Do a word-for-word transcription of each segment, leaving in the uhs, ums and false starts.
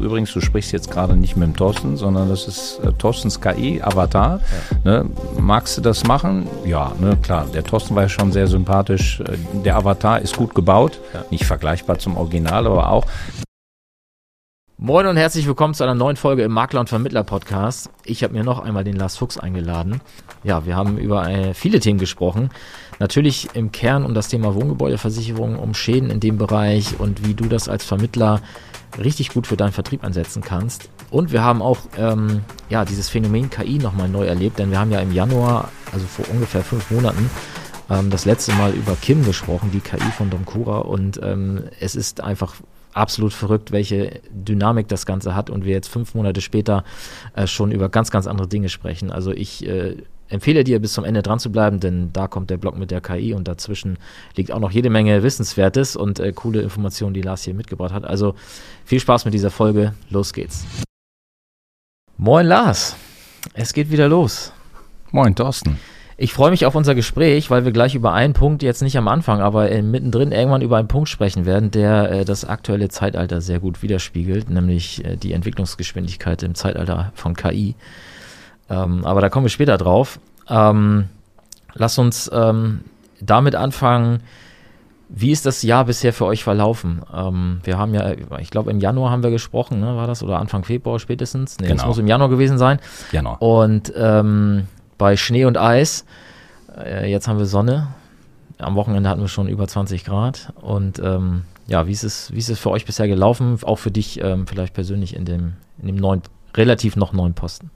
übrigens, du sprichst jetzt gerade nicht mit dem Thorsten, sondern das ist äh, Thorstens K I, Avatar. Ja. Ne? Magst du das machen? Ja, ne, klar. Der Thorsten war ja schon sehr sympathisch. Der Avatar ist gut gebaut. Ja. Nicht vergleichbar zum Original, aber auch. Moin und herzlich willkommen zu einer neuen Folge im Makler und Vermittler Podcast. Ich habe mir noch einmal den Lars Fuchs eingeladen. Ja, wir haben über äh, viele Themen gesprochen. Natürlich im Kern um das Thema Wohngebäudeversicherung, um Schäden in dem Bereich und wie du das als Vermittler richtig gut für deinen Vertrieb einsetzen kannst. Und wir haben auch ähm, ja, dieses Phänomen K I nochmal neu erlebt, denn wir haben ja im Januar, also vor ungefähr fünf Monaten, ähm, das letzte Mal über Kim gesprochen, die K I von DOMCURA, und ähm, es ist einfach absolut verrückt, welche Dynamik das Ganze hat und wir jetzt fünf Monate später äh, schon über ganz, ganz andere Dinge sprechen. Also ich äh, empfehle dir, bis zum Ende dran zu bleiben, denn da kommt der Blog mit der K I und dazwischen liegt auch noch jede Menge Wissenswertes und äh, coole Informationen, die Lars hier mitgebracht hat. Also viel Spaß mit dieser Folge. Los geht's. Moin Lars, es geht wieder los. Moin Thorsten. Ich freue mich auf unser Gespräch, weil wir gleich über einen Punkt, jetzt nicht am Anfang, aber äh, mittendrin irgendwann über einen Punkt sprechen werden, der äh, das aktuelle Zeitalter sehr gut widerspiegelt, nämlich äh, die Entwicklungsgeschwindigkeit im Zeitalter von K I. Ähm, aber da kommen wir später drauf. Ähm, lass uns ähm, damit anfangen, wie ist das Jahr bisher für euch verlaufen? Ähm, wir haben ja, ich glaube im Januar haben wir gesprochen, ne, war das? Oder Anfang Februar spätestens? Nee, genau. Das muss im Januar gewesen sein. Januar. Und ähm, bei Schnee und Eis. Äh, jetzt haben wir Sonne. Am Wochenende hatten wir schon über zwanzig Grad. Und ähm, ja, wie ist es, wie ist es für euch bisher gelaufen? Auch für dich ähm, vielleicht persönlich in dem, in dem neuen, relativ noch neuen Posten.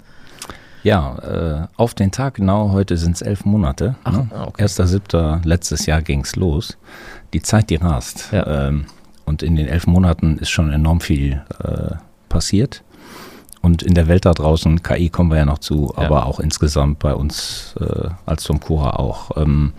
Ja, äh, auf den Tag genau, heute sind es elf Monate. Ach, ne? okay. erster siebter letztes Jahr ging es los. Die Zeit, die rast. Ja. Ähm, und in den elf Monaten ist schon enorm viel äh, passiert. Und in der Welt da draußen, K I kommen wir ja noch zu, ja. aber auch insgesamt bei uns äh, als DOMCURA auch. Ähm,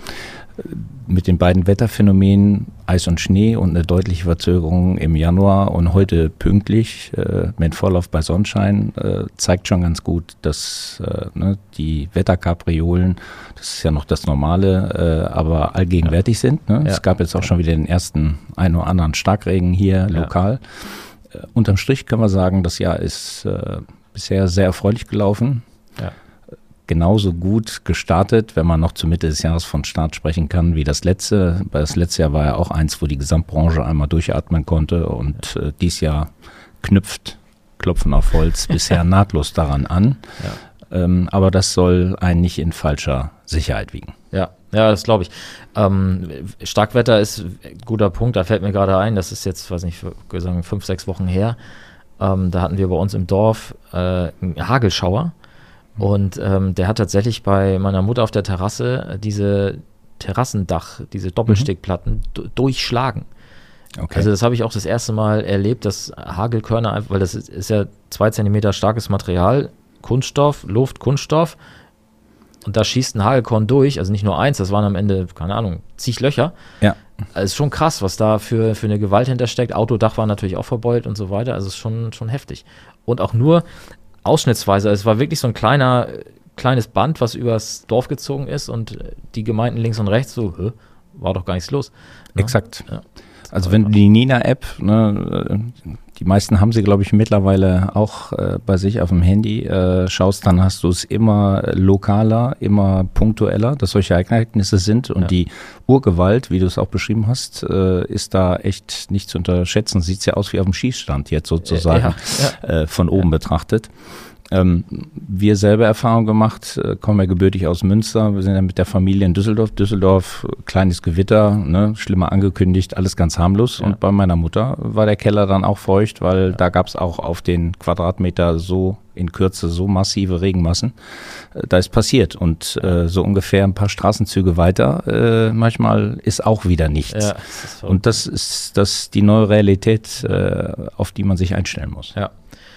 mit den beiden Wetterphänomenen Eis und Schnee und eine deutliche Verzögerung im Januar und heute pünktlich äh, mit Vorlauf bei Sonnenschein äh, zeigt schon ganz gut, dass äh, ne, die Wetterkapriolen, das ist ja noch das Normale, äh, aber allgegenwärtig ja. sind. Ne? Ja. Es gab jetzt auch schon wieder den ersten ein oder anderen Starkregen hier ja. lokal. Äh, unterm Strich kann man sagen, das Jahr ist äh, bisher sehr erfreulich gelaufen. Ja. Genauso gut gestartet, wenn man noch zur Mitte des Jahres von Start sprechen kann, wie das letzte. Das letzte Jahr war ja auch eins, wo die Gesamtbranche einmal durchatmen konnte und äh, dies Jahr knüpft, Klopfen auf Holz, bisher nahtlos daran an. Ja. Ähm, aber das soll einen nicht in falscher Sicherheit wiegen. Ja, ja, das glaube ich. Ähm, Starkwetter ist ein guter Punkt, da fällt mir gerade ein, das ist jetzt, weiß nicht, wir sagen fünf, sechs Wochen her. Ähm, da hatten wir bei uns im Dorf äh, einen Hagelschauer. Und ähm, der hat tatsächlich bei meiner Mutter auf der Terrasse diese Terrassendach, diese Doppelstickplatten d- durchschlagen. Okay. Also das habe ich auch das erste Mal erlebt, dass Hagelkörner, weil das ist, ist ja zwei Zentimeter starkes Material, Kunststoff, Luft, Kunststoff. Und da schießt ein Hagelkorn durch, also nicht nur eins, das waren am Ende, keine Ahnung, zig Löcher. Ja. Also ist schon krass, was da für, für eine Gewalt hintersteckt. Autodach war natürlich auch verbeult und so weiter, also ist schon, schon heftig. Und auch nur ausschnittsweise, es war wirklich so ein kleiner, kleines Band, was übers Dorf gezogen ist und die Gemeinden links und rechts so, hä, war doch gar nichts los. Ne? Exakt. Ja. Also wenn du die Nina-App, ne, die meisten haben sie, glaube ich, mittlerweile auch äh, bei sich auf dem Handy, äh, schaust, dann hast du es immer lokaler, immer punktueller, dass solche Ereignisse sind und ja. die Urgewalt, wie du es auch beschrieben hast, äh, ist da echt nicht zu unterschätzen. Sieht ja aus wie auf dem Schießstand jetzt sozusagen, ja, ja. Äh, von oben ja. betrachtet. Ähm, wir selber Erfahrung gemacht, äh, kommen ja gebürtig aus Münster, wir sind ja mit der Familie in Düsseldorf. Düsseldorf, kleines Gewitter, ne, schlimmer angekündigt, alles ganz harmlos. Ja. Und bei meiner Mutter war der Keller dann auch feucht, weil ja. da gab es auch auf den Quadratmeter so in Kürze so massive Regenmassen. Äh, da ist passiert und äh, so ungefähr ein paar Straßenzüge weiter, äh, manchmal ist auch wieder nichts. Ja, das und das ist das die neue Realität, äh, auf die man sich einstellen muss. Ja.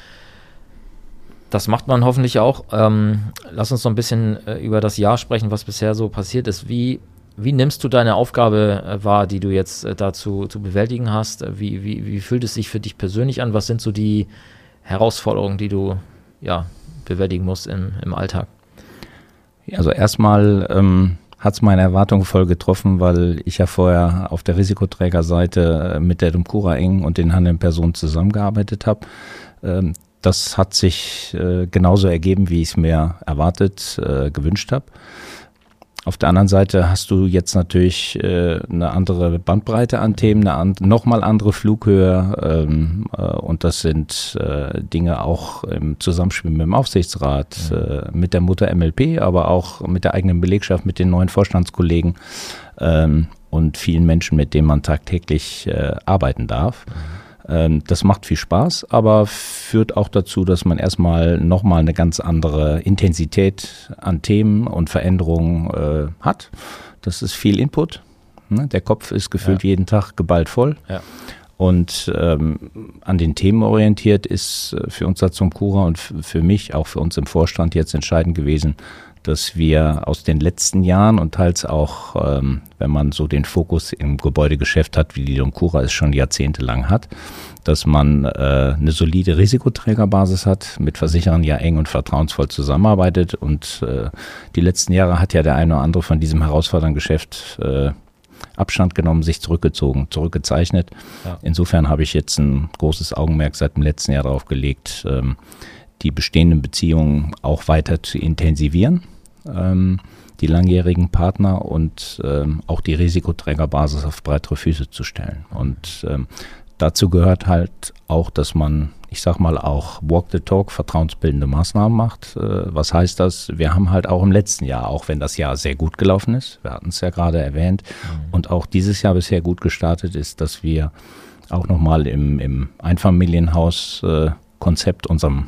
Das macht man hoffentlich auch. Ähm, lass uns noch ein bisschen äh, über das Jahr sprechen, was bisher so passiert ist. Wie, wie nimmst du deine Aufgabe äh, wahr, die du jetzt äh, dazu zu bewältigen hast? Wie, wie, wie fühlt es sich für dich persönlich an? Was sind so die Herausforderungen, die du ja, bewältigen musst im, im Alltag? Also erstmal ähm, hat es meine Erwartungen voll getroffen, weil ich ja vorher auf der Risikoträgerseite mit der DOMCURA eng und den handelnden Personen zusammengearbeitet habe. Ähm, das hat sich äh, genauso ergeben, wie ich es mir erwartet, äh, gewünscht habe. Auf der anderen Seite hast du jetzt natürlich äh, eine andere Bandbreite an Themen, eine an, nochmal andere Flughöhe ähm, äh, und das sind äh, Dinge auch im Zusammenspiel mit dem Aufsichtsrat, mhm. äh, mit der Mutter M L P, aber auch mit der eigenen Belegschaft, mit den neuen Vorstandskollegen ähm, und vielen Menschen, mit denen man tagtäglich äh, arbeiten darf. Mhm. Das macht viel Spaß, aber führt auch dazu, dass man erstmal nochmal eine ganz andere Intensität an Themen und Veränderungen äh, hat. Das ist viel Input. Ne? Der Kopf ist gefühlt ja. jeden Tag geballt voll. Ja. Und ähm, an den Themen orientiert ist für uns als DOMCURA und f- für mich, auch für uns im Vorstand jetzt entscheidend gewesen, dass wir aus den letzten Jahren und teils auch, ähm, wenn man so den Fokus im Gebäudegeschäft hat, wie die DOMCURA es schon jahrzehntelang hat, dass man äh, eine solide Risikoträgerbasis hat, mit Versicherern ja eng und vertrauensvoll zusammenarbeitet und äh, die letzten Jahre hat ja der eine oder andere von diesem herausfordernden Geschäft äh, Abstand genommen, sich zurückgezogen, zurückgezeichnet. Ja. Insofern habe ich jetzt ein großes Augenmerk seit dem letzten Jahr darauf gelegt, ähm, die bestehenden Beziehungen auch weiter zu intensivieren, ähm, die langjährigen Partner und ähm, auch die Risikoträgerbasis auf breitere Füße zu stellen. Und ähm, dazu gehört halt auch, dass man, ich sag mal, auch Walk the Talk, vertrauensbildende Maßnahmen macht. Äh, was heißt das? Wir haben halt auch im letzten Jahr, auch wenn das Jahr sehr gut gelaufen ist, wir hatten es ja gerade erwähnt, mhm. und auch dieses Jahr bisher gut gestartet ist, dass wir auch nochmal im, im Einfamilienhaus-Konzept, äh, unserem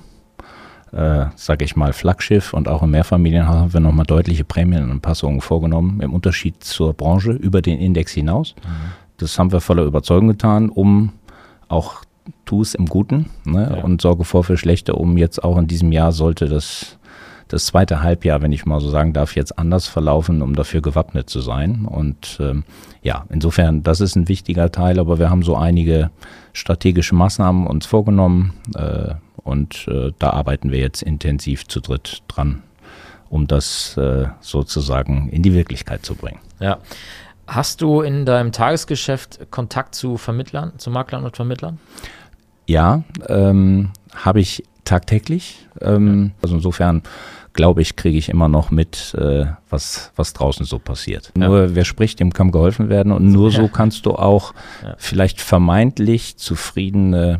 Äh, sage ich mal, Flaggschiff und auch im Mehrfamilienhaus haben wir nochmal deutliche Prämienanpassungen vorgenommen, im Unterschied zur Branche über den Index hinaus. Mhm. Das haben wir voller Überzeugung getan, um auch tu es im Guten, ne, ja. und sorge vor für Schlechte, um jetzt auch in diesem Jahr sollte das, das zweite Halbjahr, wenn ich mal so sagen darf, jetzt anders verlaufen, um dafür gewappnet zu sein. Und ähm, ja, insofern, das ist ein wichtiger Teil, aber wir haben so einige strategische Maßnahmen uns vorgenommen, äh, Und äh, da arbeiten wir jetzt intensiv zu dritt dran, um das äh, sozusagen in die Wirklichkeit zu bringen. Ja. Hast du in deinem Tagesgeschäft Kontakt zu Vermittlern, zu Maklern und Vermittlern? Ja, ähm, habe ich tagtäglich. Ähm, ja. Also insofern glaube ich, kriege ich immer noch mit, äh, was, was draußen so passiert. Ja. Nur wer spricht, dem kann geholfen werden und nur ja. so kannst du auch ja. vielleicht vermeintlich zufriedene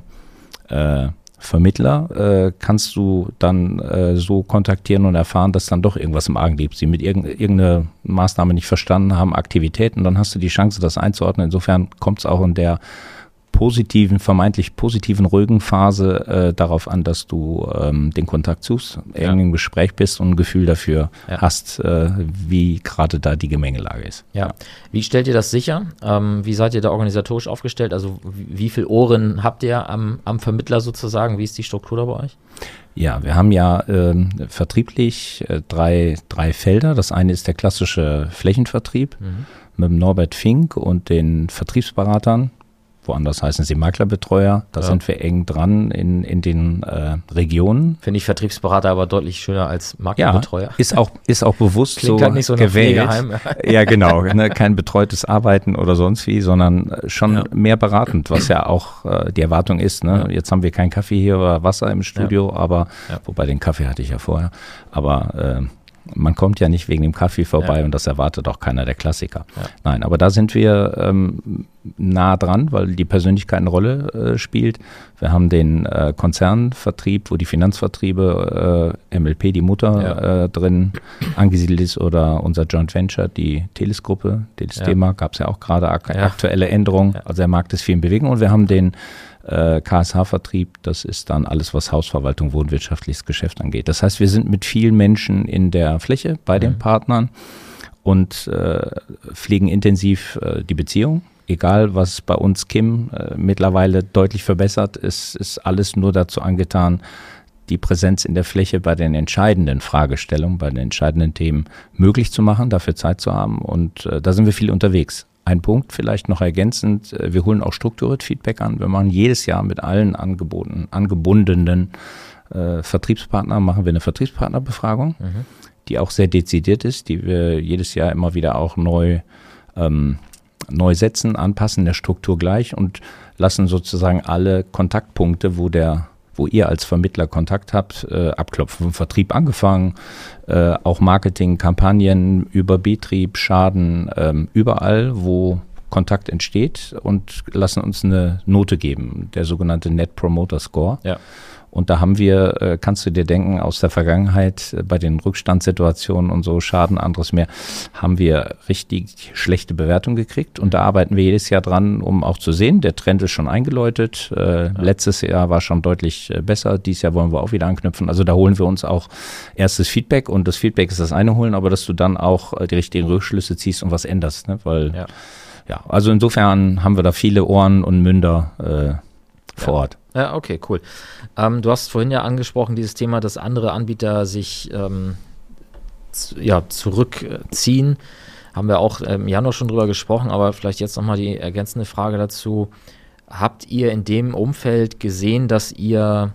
äh, Vermittler äh, kannst du dann äh, so kontaktieren und erfahren, dass dann doch irgendwas im Argen liegt, sie mit irg- irgendeiner Maßnahme nicht verstanden haben, Aktivitäten, dann hast du die Chance, das einzuordnen. Insofern kommt es auch in der positiven, vermeintlich positiven, ruhigen Phase äh, darauf an, dass du ähm, den Kontakt suchst, ja. irgendwie im Gespräch bist und ein Gefühl dafür ja. hast, äh, wie gerade da die Gemengelage ist. Ja. ja. Wie stellt ihr das sicher? Ähm, wie seid ihr da organisatorisch aufgestellt? Also wie, wie viele Ohren habt ihr am, am Vermittler sozusagen? Wie ist die Struktur da bei euch? Ja, wir haben ja ähm, vertrieblich äh, drei, drei Felder. Das eine ist der klassische Flächenvertrieb mhm. mit dem Norbert Fink und den Vertriebsberatern. Woanders heißen sie Maklerbetreuer. Da ja. sind wir eng dran in, in den äh, Regionen. Finde ich Vertriebsberater aber deutlich schöner als Maklerbetreuer. Ja, ist auch, ist auch bewusst Klingt so, halt nicht so gewählt. Ja, genau. Ne, kein betreutes Arbeiten oder sonst wie, sondern schon ja. mehr beratend, was ja auch äh, die Erwartung ist. Ne? Ja. Jetzt haben wir keinen Kaffee hier oder Wasser im Studio, ja. aber ja. wobei den Kaffee hatte ich ja vorher. Aber äh, man kommt ja nicht wegen dem Kaffee vorbei ja. und das erwartet auch keiner der Klassiker. Ja. Nein, aber da sind wir ähm, nah dran, weil die Persönlichkeit eine Rolle äh, spielt. Wir haben den äh, Konzernvertrieb, wo die Finanzvertriebe, äh, M L P, die Mutter, ja. äh, drin angesiedelt ist oder unser Joint Venture, die Telis-Gruppe, Telis ja. D-Mark, gab es ja auch gerade ak- ja. aktuelle Änderungen. Ja. Also der Markt ist viel in Bewegung und wir haben den K S H-Vertrieb, das ist dann alles, was Hausverwaltung, wohnwirtschaftliches Geschäft angeht. Das heißt, wir sind mit vielen Menschen in der Fläche bei mhm. den Partnern und äh, pflegen intensiv äh, die Beziehung. Egal, was bei uns Kim äh, mittlerweile deutlich verbessert, ist, ist alles nur dazu angetan, die Präsenz in der Fläche bei den entscheidenden Fragestellungen, bei den entscheidenden Themen möglich zu machen, dafür Zeit zu haben. Und äh, da sind wir viel unterwegs. Ein Punkt vielleicht noch ergänzend, wir holen auch strukturiert Feedback an. Wir machen jedes Jahr mit allen Angeboten, angebundenen äh, Vertriebspartnern, machen wir eine Vertriebspartnerbefragung. Mhm. die auch sehr dezidiert ist, die wir jedes Jahr immer wieder auch neu, ähm, neu setzen, anpassen, der Struktur gleich und lassen sozusagen alle Kontaktpunkte, wo der wo ihr als Vermittler Kontakt habt, äh, abklopfen. Vom Vertrieb angefangen, äh, auch Marketing, Kampagnen über Betrieb, Schaden, ähm, überall, wo Kontakt entsteht und lassen uns eine Note geben, der sogenannte Net Promoter Score. Ja. Und da haben wir, äh, kannst du dir denken, aus der Vergangenheit äh, bei den Rückstandssituationen und so, Schaden, anderes mehr, haben wir richtig schlechte Bewertungen gekriegt. Und da arbeiten wir jedes Jahr dran, um auch zu sehen, der Trend ist schon eingeläutet. Äh, ja. Letztes Jahr war schon deutlich äh, besser. Dieses Jahr wollen wir auch wieder anknüpfen. Also da holen wir uns auch erstes Feedback. Und das Feedback ist das eine holen, aber dass du dann auch äh, die richtigen Rückschlüsse ziehst und was änderst. Ne? Weil, ja. ja, also insofern haben wir da viele Ohren und Münder äh, vor ja. Ort. Ja, okay, cool. Ähm, du hast vorhin ja angesprochen, dieses Thema, dass andere Anbieter sich ähm, z- ja, zurückziehen. Haben wir auch im Januar schon drüber gesprochen, aber vielleicht jetzt nochmal die ergänzende Frage dazu. Habt ihr in dem Umfeld gesehen, dass ihr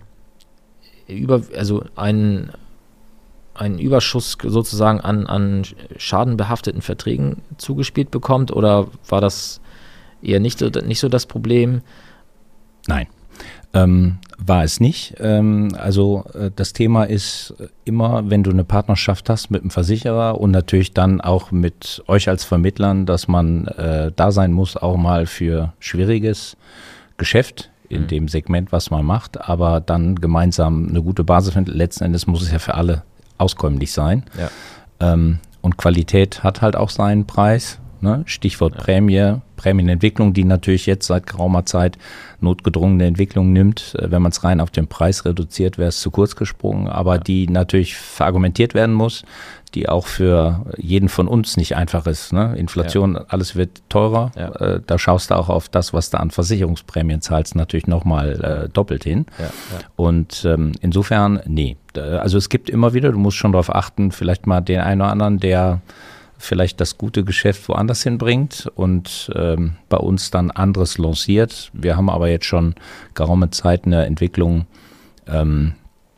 über, also einen, einen Überschuss sozusagen an, an schadenbehafteten Verträgen zugespielt bekommt, oder war das eher nicht, nicht so das Problem? Nein. Ähm, war es nicht. Ähm, also äh, das Thema ist immer, wenn du eine Partnerschaft hast mit einem Versicherer und natürlich dann auch mit euch als Vermittlern, dass man äh, da sein muss, auch mal für schwieriges Geschäft in mhm. dem Segment, was man macht, aber dann gemeinsam eine gute Basis finden. Letzten Endes muss es ja für alle auskömmlich sein. Ja. Ähm, und Qualität hat halt auch seinen Preis. Ne? Stichwort ja. Prämie, Prämienentwicklung, die natürlich jetzt seit geraumer Zeit notgedrungene Entwicklung nimmt. Wenn man es rein auf den Preis reduziert, wäre es zu kurz gesprungen, aber ja. die natürlich verargumentiert werden muss, die auch für jeden von uns nicht einfach ist. Ne? Inflation, ja. alles wird teurer. Ja. Äh, da schaust du auch auf das, was du an Versicherungsprämien zahlst, natürlich nochmal äh, doppelt hin. Ja. Ja. Und ähm, insofern, nee. Also es gibt immer wieder, du musst schon darauf achten, vielleicht mal den einen oder anderen, der vielleicht das gute Geschäft woanders hinbringt und ähm, bei uns dann anderes lanciert. Wir haben aber jetzt schon geraume Zeit eine Entwicklung ähm,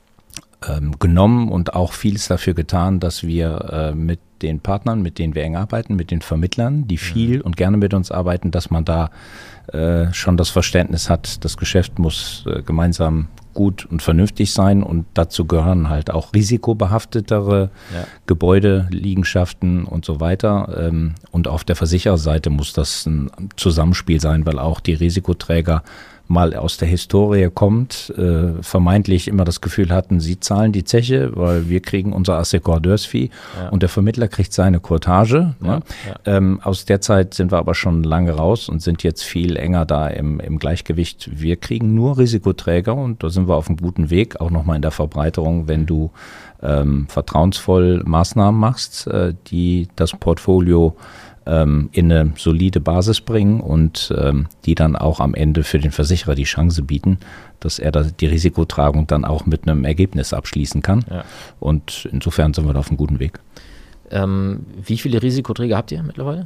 ähm, genommen und auch vieles dafür getan, dass wir äh, mit den Partnern, mit denen wir eng arbeiten, mit den Vermittlern, die viel mhm. und gerne mit uns arbeiten, dass man da äh, schon das Verständnis hat, das Geschäft muss äh, gemeinsam gut und vernünftig sein, und dazu gehören halt auch risikobehaftetere ja. Gebäude, Liegenschaften und so weiter. Und auf der Versichererseite muss das ein Zusammenspiel sein, weil auch die Risikoträger mal aus der Historie kommt, äh, vermeintlich immer das Gefühl hatten, sie zahlen die Zeche, weil wir kriegen unser Assekurdeursfee ja. und der Vermittler kriegt seine Courtage. Ja, ne? ja. Ähm, aus der Zeit sind wir aber schon lange raus und sind jetzt viel enger da im, im Gleichgewicht. Wir kriegen nur Risikoträger, und da sind wir auf einem guten Weg, auch nochmal in der Verbreiterung, wenn du ähm, vertrauensvoll Maßnahmen machst, äh, die das Portfolio in eine solide Basis bringen und ähm, die dann auch am Ende für den Versicherer die Chance bieten, dass er da die Risikotragung dann auch mit einem Ergebnis abschließen kann. Ja. Und insofern sind wir da auf einem guten Weg. Ähm, wie viele Risikoträger habt ihr mittlerweile?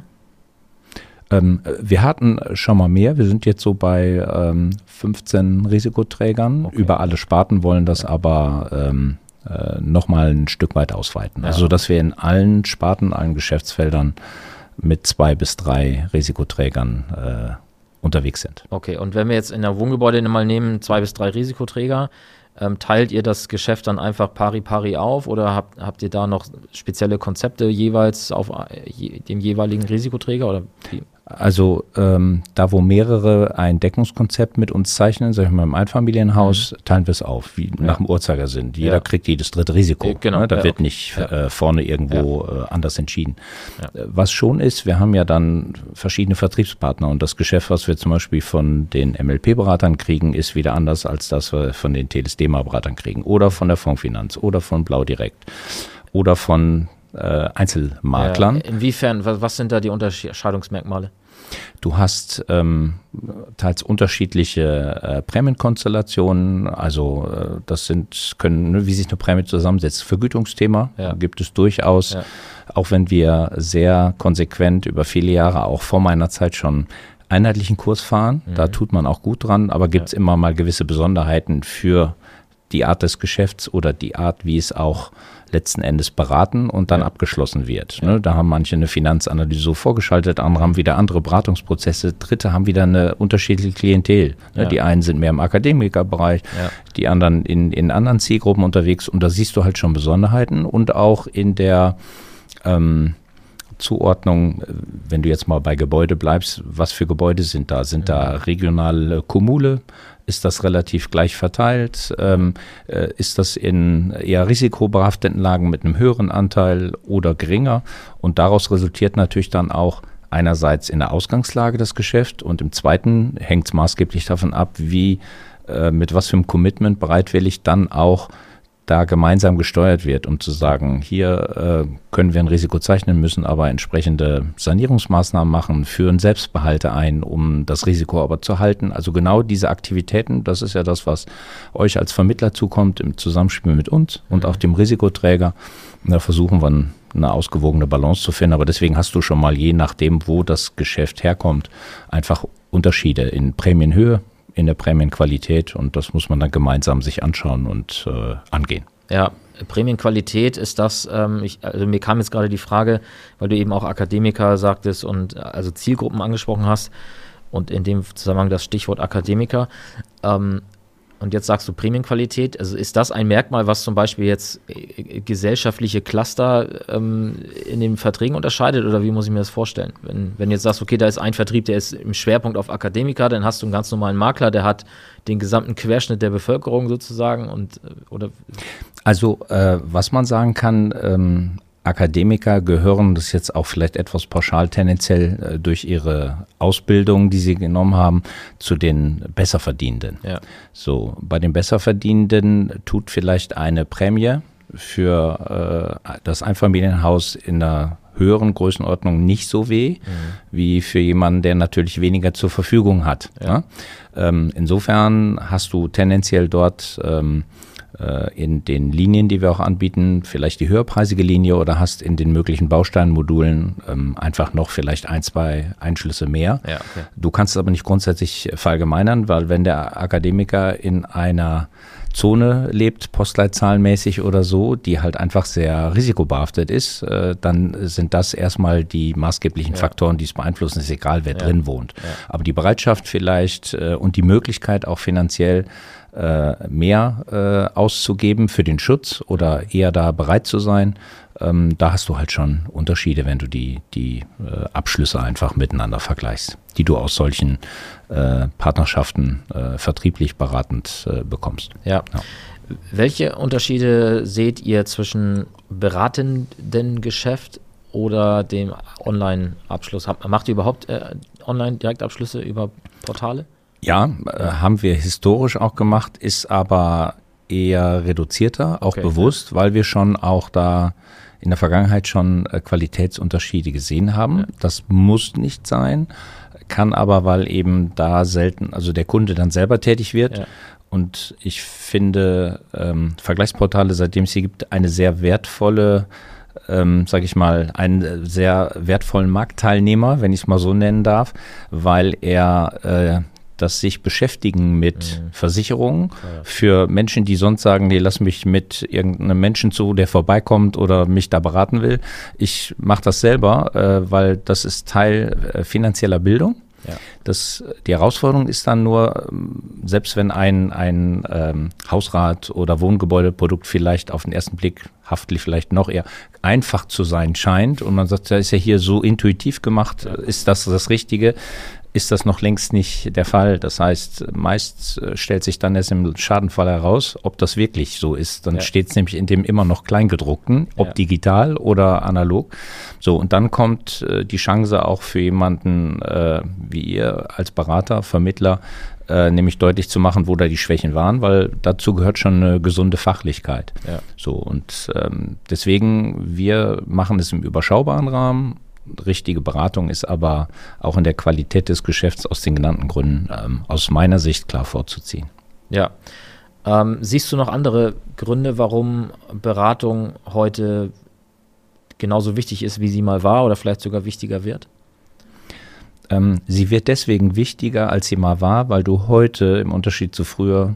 Ähm, wir hatten schon mal mehr. Wir sind jetzt so bei ähm, fünfzehn Risikoträgern. Okay. Über alle Sparten, wollen das ja. aber ähm, äh, nochmal ein Stück weit ausweiten. Ja. Also dass wir in allen Sparten, allen Geschäftsfeldern mit zwei bis drei Risikoträgern äh, unterwegs sind. Okay, und wenn wir jetzt in der Wohngebäude mal nehmen, zwei bis drei Risikoträger, ähm, teilt ihr das Geschäft dann einfach pari pari auf, oder habt, habt ihr da noch spezielle Konzepte jeweils auf je, dem jeweiligen Risikoträger? Oder wie? Also ähm, da, wo mehrere ein Deckungskonzept mit uns zeichnen, sag ich mal im Einfamilienhaus, mhm. teilen wir es auf, wie ja. nach dem Uhrzeigersinn. Jeder ja. kriegt jedes dritte Risiko. Genau. Ne? Da ja, wird okay. nicht ja. äh, vorne irgendwo ja. äh, anders entschieden. Ja. Was schon ist, wir haben ja dann verschiedene Vertriebspartner, und das Geschäft, was wir zum Beispiel von den M L P-Beratern kriegen, ist wieder anders als das wir von den Telesdema-Beratern kriegen, oder von der Fondsfinanz oder von Blau Direkt oder von Äh, Einzelmaklern. Ja, inwiefern, was, was sind da die Unterscheidungsmerkmale? Du hast ähm, teils unterschiedliche äh, Prämienkonstellationen, also äh, das sind, können, ne, wie sich eine Prämie zusammensetzt, Vergütungsthema ja. gibt es durchaus, ja. auch wenn wir sehr konsequent über viele Jahre, auch vor meiner Zeit schon einheitlichen Kurs fahren, mhm. da tut man auch gut dran, aber gibt es ja. immer mal gewisse Besonderheiten für die Art des Geschäfts oder die Art, wie es auch letzten Endes beraten und dann ja. abgeschlossen wird. Ja. Ne? Da haben manche eine Finanzanalyse so vorgeschaltet, andere haben wieder andere Beratungsprozesse, Dritte haben wieder eine unterschiedliche Klientel. Ne? Ja. Die einen sind mehr im Akademikerbereich, ja. die anderen in, in anderen Zielgruppen unterwegs und da siehst du halt schon Besonderheiten und auch in der ähm, Zuordnung, wenn du jetzt mal bei Gebäude bleibst, was für Gebäude sind da? Sind ja. da regionale Kommune? Ist das relativ gleich verteilt? Ähm, äh, ist das in eher risikobehafteten Lagen mit einem höheren Anteil oder geringer? Und daraus resultiert natürlich dann auch einerseits in der Ausgangslage das Geschäft und im zweiten hängt es maßgeblich davon ab, wie, äh, mit was für einem Commitment bereitwillig dann auch da gemeinsam gesteuert wird, um zu sagen, hier äh, können wir ein Risiko zeichnen, müssen aber entsprechende Sanierungsmaßnahmen machen, führen Selbstbehalte ein, um das Risiko aber zu halten. Also genau diese Aktivitäten, das ist ja das, was euch als Vermittler zukommt im Zusammenspiel mit uns und auch dem Risikoträger. Und da versuchen wir eine ausgewogene Balance zu finden, aber deswegen hast du schon mal, je nachdem, wo das Geschäft herkommt, einfach Unterschiede in Prämienhöhe, in der Prämienqualität und das muss man dann gemeinsam sich anschauen und äh, angehen. Ja, Prämienqualität ist das, ähm, ich, also mir kam jetzt gerade die Frage, weil du eben auch Akademiker sagtest und also Zielgruppen angesprochen hast und in dem Zusammenhang das Stichwort Akademiker. Ähm, und jetzt sagst du Prämienqualität, also ist das ein Merkmal, was zum Beispiel jetzt äh, gesellschaftliche Cluster ähm, in den Verträgen unterscheidet oder wie muss ich mir das vorstellen? Wenn, wenn jetzt sagst, okay, da ist ein Vertrieb, der ist im Schwerpunkt auf Akademiker, dann hast du einen ganz normalen Makler, der hat den gesamten Querschnitt der Bevölkerung sozusagen und oder Also äh, was man sagen kann, ähm, Akademiker gehören, das ist jetzt auch vielleicht etwas pauschal tendenziell äh, durch ihre Ausbildung, die sie genommen haben, zu den Besserverdienenden. Ja. So, bei den Besserverdienenden tut vielleicht eine Prämie für äh, das Einfamilienhaus in einer höheren Größenordnung nicht so weh, mhm. wie für jemanden, der natürlich weniger zur Verfügung hat. Ja. Ja? Ähm, insofern hast du tendenziell dort ähm, in den Linien, die wir auch anbieten, vielleicht die höherpreisige Linie oder hast in den möglichen Bausteinmodulen ähm, einfach noch vielleicht ein, zwei Einschlüsse mehr. Ja, okay. Du kannst es aber nicht grundsätzlich verallgemeinern, weil wenn der Akademiker in einer Zone lebt, postleitzahlenmäßig oder so, die halt einfach sehr risikobehaftet ist, äh, dann sind das erstmal die maßgeblichen ja. Faktoren, die es beeinflussen. Es ist egal, wer ja. drin wohnt. Ja. Aber die Bereitschaft vielleicht äh, und die Möglichkeit auch finanziell mehr äh, auszugeben für den Schutz oder eher da bereit zu sein, ähm, da hast du halt schon Unterschiede, wenn du die, die äh, Abschlüsse einfach miteinander vergleichst, die du aus solchen äh, Partnerschaften äh, vertrieblich beratend äh, bekommst. Ja. ja. Welche Unterschiede seht ihr zwischen beratenden Geschäft oder dem Online-Abschluss? Macht ihr überhaupt äh, Online-Direktabschlüsse über Portale? Ja, äh, haben wir historisch auch gemacht, ist aber eher reduzierter, auch okay. bewusst, weil wir schon auch da in der Vergangenheit schon äh, Qualitätsunterschiede gesehen haben. Ja. Das muss nicht sein, kann aber, weil eben da selten, also der Kunde dann selber tätig wird. Ja. Und ich finde ähm, Vergleichsportale, seitdem es sie gibt, eine sehr wertvolle Ähm, sage ich mal, einen sehr wertvollen Marktteilnehmer, wenn ich es mal so nennen darf, weil er äh, das sich beschäftigen mit mhm. Versicherungen ja. für Menschen, die sonst sagen, nee, lass mich mit irgendeinem Menschen zu, der vorbeikommt oder mich da beraten will. Ich mache das selber, äh, weil das ist Teil äh, finanzieller Bildung. Ja. Das, die Herausforderung ist dann nur, selbst wenn ein, ein ähm, Hausrat- oder Wohngebäudeprodukt vielleicht auf den ersten Blick haftlich vielleicht noch eher einfach zu sein scheint und man sagt, das ist ja hier so intuitiv gemacht, ja. ist das das Richtige? Ist das noch längst nicht der Fall. Das heißt, meist stellt sich dann erst im Schadenfall heraus, ob das wirklich so ist. Dann ja. steht es nämlich in dem immer noch Kleingedruckten, ob ja. digital oder analog. So, und dann kommt äh, die Chance auch für jemanden äh, wie ihr als Berater, Vermittler, äh, nämlich deutlich zu machen, wo da die Schwächen waren, weil dazu gehört schon eine gesunde Fachlichkeit. Ja. So, und ähm, deswegen, wir machen es im überschaubaren Rahmen. Richtige Beratung ist aber auch in der Qualität des Geschäfts aus den genannten Gründen ähm, aus meiner Sicht klar vorzuziehen. Ja. Ähm, siehst du noch andere Gründe, warum Beratung heute genauso wichtig ist, wie sie mal war oder vielleicht sogar wichtiger wird? Ähm, sie wird deswegen wichtiger, als sie mal war, weil du heute im Unterschied zu früher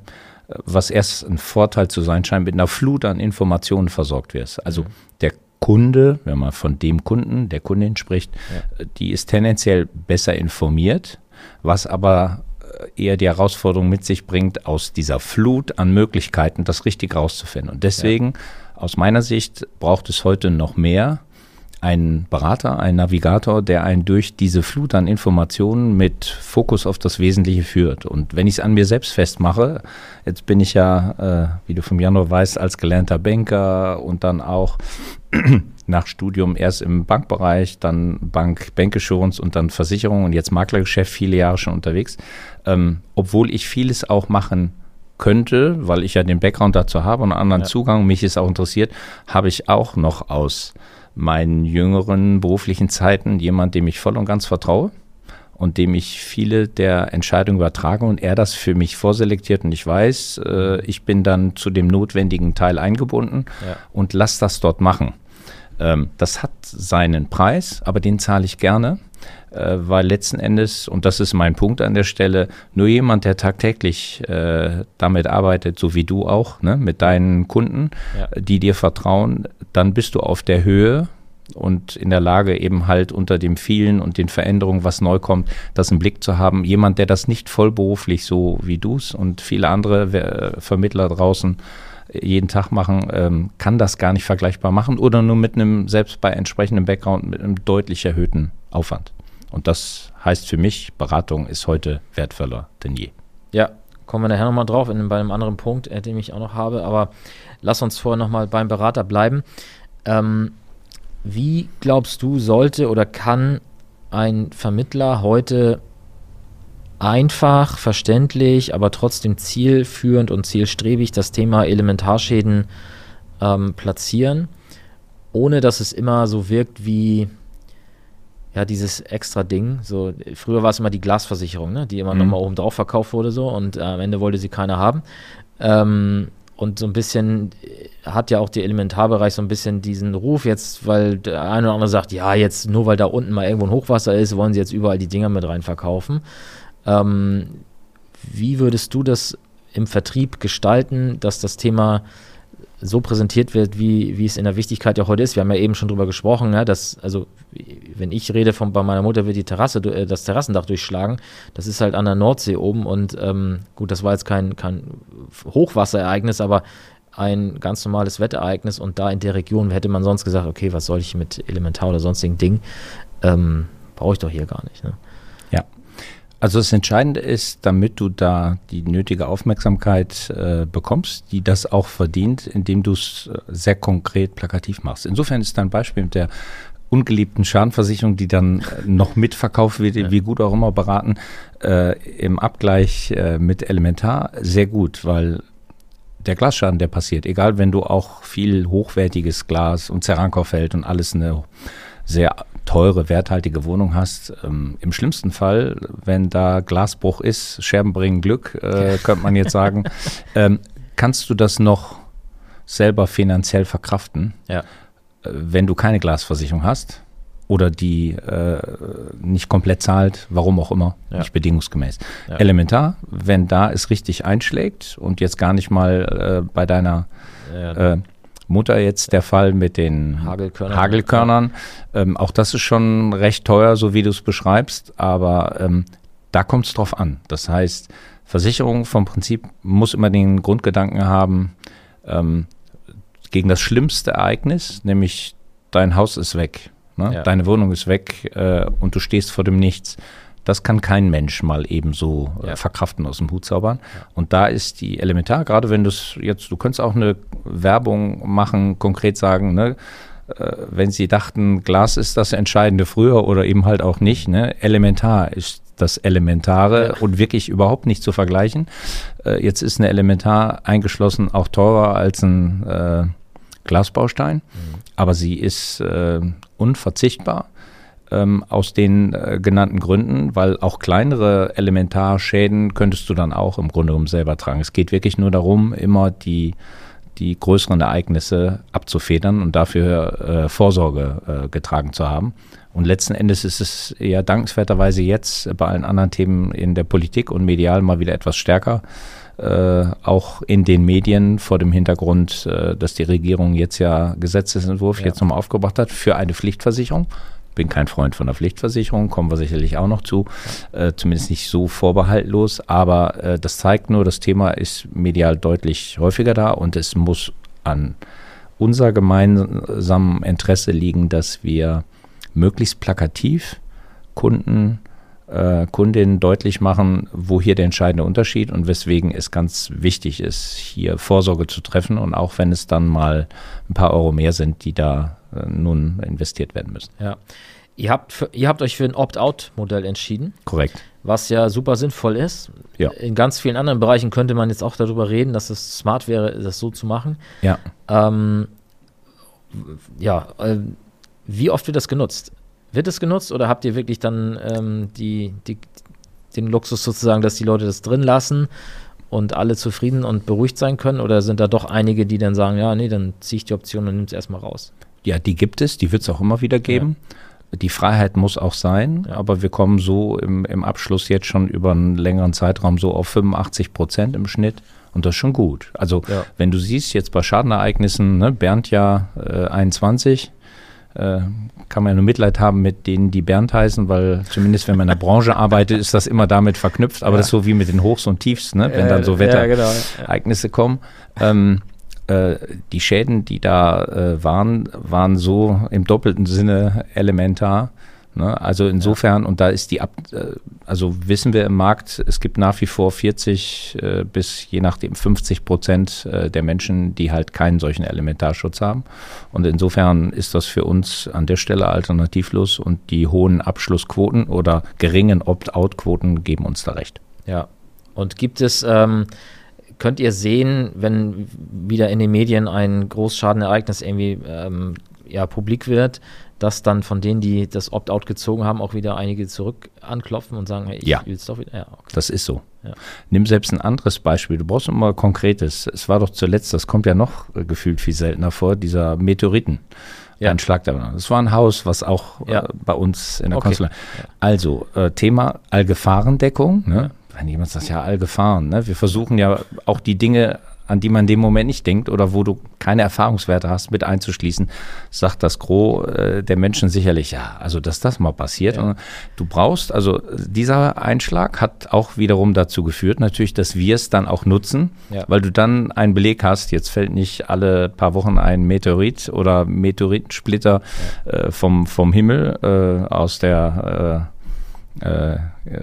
was erst ein Vorteil zu sein scheint, mit einer Flut an Informationen versorgt wirst. Also der Kunde, wenn man von dem Kunden, der Kundin spricht, ja. die ist tendenziell besser informiert, was aber eher die Herausforderung mit sich bringt, aus dieser Flut an Möglichkeiten das richtig rauszufinden. Und deswegen, ja. aus meiner Sicht, braucht es heute noch mehr einen Berater, einen Navigator, der einen durch diese Flut an Informationen mit Fokus auf das Wesentliche führt. Und wenn ich es an mir selbst festmache, jetzt bin ich ja, äh, wie du vom Januar weißt, als gelernter Banker und dann auch nach Studium erst im Bankbereich, dann Bank, Bancassurance und dann Versicherung und jetzt Maklergeschäft, viele Jahre schon unterwegs. Ähm, obwohl ich vieles auch machen könnte, weil ich ja den Background dazu habe und einen anderen ja. Zugang, mich ist auch interessiert, habe ich auch noch aus meinen jüngeren beruflichen Zeiten jemand, dem ich voll und ganz vertraue und dem ich viele der Entscheidungen übertrage und er das für mich vorselektiert und ich weiß, äh, ich bin dann zu dem notwendigen Teil eingebunden ja. und lass das dort machen. Ähm, das hat seinen Preis, aber den zahle ich gerne, äh, weil letzten Endes, und das ist mein Punkt an der Stelle, nur jemand, der tagtäglich äh, damit arbeitet, so wie du auch, ne, mit deinen Kunden, ja. die dir vertrauen, dann bist du auf der Höhe und in der Lage eben halt unter dem vielen und den Veränderungen, was neu kommt, das im Blick zu haben. Jemand, der das nicht vollberuflich so wie du es und viele andere äh, Vermittler draußen jeden Tag machen, ähm, kann das gar nicht vergleichbar machen oder nur mit einem, selbst bei entsprechendem Background, mit einem deutlich erhöhten Aufwand. Und das heißt für mich, Beratung ist heute wertvoller denn je. Ja, kommen wir nachher nochmal drauf, in, bei einem anderen Punkt, äh, den ich auch noch habe, aber lass uns vorher nochmal beim Berater bleiben. Ähm, wie glaubst du, sollte oder kann ein Vermittler heute einfach, verständlich, aber trotzdem zielführend und zielstrebig das Thema Elementarschäden ähm, platzieren, ohne dass es immer so wirkt wie ja dieses extra Ding. So, früher war es immer die Glasversicherung, ne, die immer mhm. nochmal oben drauf verkauft wurde so und äh, am Ende wollte sie keiner haben. Ähm, und so ein bisschen hat ja auch der Elementarbereich so ein bisschen diesen Ruf jetzt, weil der eine oder andere sagt, ja, jetzt nur weil da unten mal irgendwo ein Hochwasser ist, wollen sie jetzt überall die Dinger mit rein verkaufen. Ähm, wie würdest du das im Vertrieb gestalten, dass das Thema so präsentiert wird, wie, wie es in der Wichtigkeit ja heute ist? Wir haben ja eben schon drüber gesprochen, ja, dass, also wenn ich rede, von, bei meiner Mutter wird die Terrasse, das Terrassendach durchschlagen, das ist halt an der Nordsee oben und ähm, gut, das war jetzt kein, kein Hochwasserereignis, aber ein ganz normales Wetterereignis und da in der Region hätte man sonst gesagt, okay, was soll ich mit Elementar oder sonstigen Dingen, ähm, brauche ich doch hier gar nicht, ne? Ja. Also das Entscheidende ist, damit du da die nötige Aufmerksamkeit äh, bekommst, die das auch verdient, indem du es äh, sehr konkret plakativ machst. Insofern ist dein Beispiel mit der ungeliebten Schadenversicherung, die dann äh, noch mitverkauft wird, ja. wie gut auch immer beraten, äh, im Abgleich äh, mit Elementar sehr gut, weil der Glasschaden, der passiert, egal wenn du auch viel hochwertiges Glas und Cerankow-Feld und alles eine sehr teure, werthaltige Wohnung hast. Ähm, im schlimmsten Fall, wenn da Glasbruch ist, Scherben bringen Glück, äh, könnte man jetzt sagen, ähm, kannst du das noch selber finanziell verkraften, ja. äh, wenn du keine Glasversicherung hast oder die äh, nicht komplett zahlt, warum auch immer, ja. nicht bedingungsgemäß. Ja. Elementar, wenn da es richtig einschlägt und jetzt gar nicht mal äh, bei deiner ja. äh, Mutter jetzt der Fall mit den Hagelkörnern. Hagelkörnern. Ähm, auch das ist schon recht teuer, so wie du es beschreibst, aber ähm, da kommt es drauf an. Das heißt, Versicherung vom Prinzip muss immer den Grundgedanken haben, ähm, gegen das schlimmste Ereignis, nämlich dein Haus ist weg, ne? Ja. Deine Wohnung ist weg äh, und du stehst vor dem Nichts. Das kann kein Mensch mal eben so äh, ja. verkraften, aus dem Hut zaubern. Ja. Und da ist die Elementar, gerade wenn du es jetzt, du könntest auch eine Werbung machen, konkret sagen, ne, äh, wenn sie dachten, Glas ist das Entscheidende früher oder eben halt auch nicht, ne, Elementar ist das Elementare ja. und wirklich überhaupt nicht zu vergleichen. Äh, jetzt ist eine Elementar eingeschlossen auch teurer als ein äh, Glasbaustein, mhm. aber sie ist äh, unverzichtbar. Ähm, aus den äh, genannten Gründen, weil auch kleinere Elementarschäden könntest du dann auch im Grunde genommen selber tragen. Es geht wirklich nur darum, immer die, die größeren Ereignisse abzufedern und dafür äh, Vorsorge äh, getragen zu haben. Und letzten Endes ist es ja dankenswerterweise jetzt bei allen anderen Themen in der Politik und medial mal wieder etwas stärker äh, auch in den Medien vor dem Hintergrund, äh, dass die Regierung jetzt ja Gesetzesentwurf ja. jetzt nochmal aufgebracht hat für eine Pflichtversicherung. Bin kein Freund von der Pflichtversicherung, kommen wir sicherlich auch noch zu, äh, zumindest nicht so vorbehaltlos, aber äh, das zeigt nur, das Thema ist medial deutlich häufiger da und es muss an unser gemeinsamen Interesse liegen, dass wir möglichst plakativ Kunden, äh, Kundinnen deutlich machen, wo hier der entscheidende Unterschied und weswegen es ganz wichtig ist, hier Vorsorge zu treffen und auch wenn es dann mal ein paar Euro mehr sind, die da äh, nun investiert werden müssen. Ja. Ihr habt, für, ihr habt euch für ein Opt-out-Modell entschieden. Korrekt. Was ja super sinnvoll ist. Ja. In ganz vielen anderen Bereichen könnte man jetzt auch darüber reden, dass es smart wäre, das so zu machen. Ja. Ähm, ja, äh, wie oft wird das genutzt? Wird es genutzt oder habt ihr wirklich dann ähm, die, die, den Luxus sozusagen, dass die Leute das drin lassen und alle zufrieden und beruhigt sein können? Oder sind da doch einige, die dann sagen, ja, nee, dann ziehe ich die Option und nehme es erstmal raus? Ja, die gibt es, die wird es auch immer wieder geben. Ja. Die Freiheit muss auch sein, ja. aber wir kommen so im, im Abschluss jetzt schon über einen längeren Zeitraum so auf fünfundachtzig Prozent im Schnitt und das ist schon gut. Also ja. wenn du siehst jetzt bei Schadenereignissen, ne, Bernd ja äh, einundzwanzig, äh, kann man ja nur Mitleid haben mit denen, die Bernd heißen, weil zumindest wenn man in der Branche arbeitet, ist das immer damit verknüpft, aber ja. das ist so wie mit den Hochs und Tiefs, ne, wenn dann so Wetterereignisse ja, genau. kommen. Ähm, die Schäden, die da äh, waren, waren so im doppelten Sinne elementar. Ne? Also insofern, ja. und da ist die, Ab äh, also wissen wir im Markt, es gibt nach wie vor vierzig äh, bis je nachdem fünfzig Prozent äh, der Menschen, die halt keinen solchen Elementarschutz haben. Und insofern ist das für uns an der Stelle alternativlos und die hohen Abschlussquoten oder geringen Opt-out-Quoten geben uns da recht. Ja, und gibt es ähm könnt ihr sehen, wenn wieder in den Medien ein Großschadenereignis irgendwie ähm, ja, publik wird, dass dann von denen, die das Opt-out gezogen haben, auch wieder einige zurück anklopfen und sagen, hey, ich ja. will es doch wieder. Ja, okay. Das ist so. Ja. Nimm selbst ein anderes Beispiel. Du brauchst immer Konkretes. Es war doch zuletzt, das kommt ja noch äh, gefühlt viel seltener vor, dieser Meteoriten. Ja. Ein Schlag da. Das war ein Haus, was auch ja. äh, bei uns in der okay. Konstellation. Ja. Also, äh, Thema Allgefahrendeckung, ne? Ja. Wenn jemand sagt, ja, Allgefahren, ne? Wir versuchen ja auch die Dinge, an die man in dem Moment nicht denkt oder wo du keine Erfahrungswerte hast, mit einzuschließen, sagt das Gros äh, der Menschen sicherlich, ja, also dass das mal passiert. Ja. Du brauchst, also dieser Einschlag hat auch wiederum dazu geführt, natürlich, dass wir es dann auch nutzen, ja. weil du dann einen Beleg hast, jetzt fällt nicht alle paar Wochen ein Meteorit oder Meteoritensplitter ja. äh, vom, vom Himmel äh, aus der äh, Äh,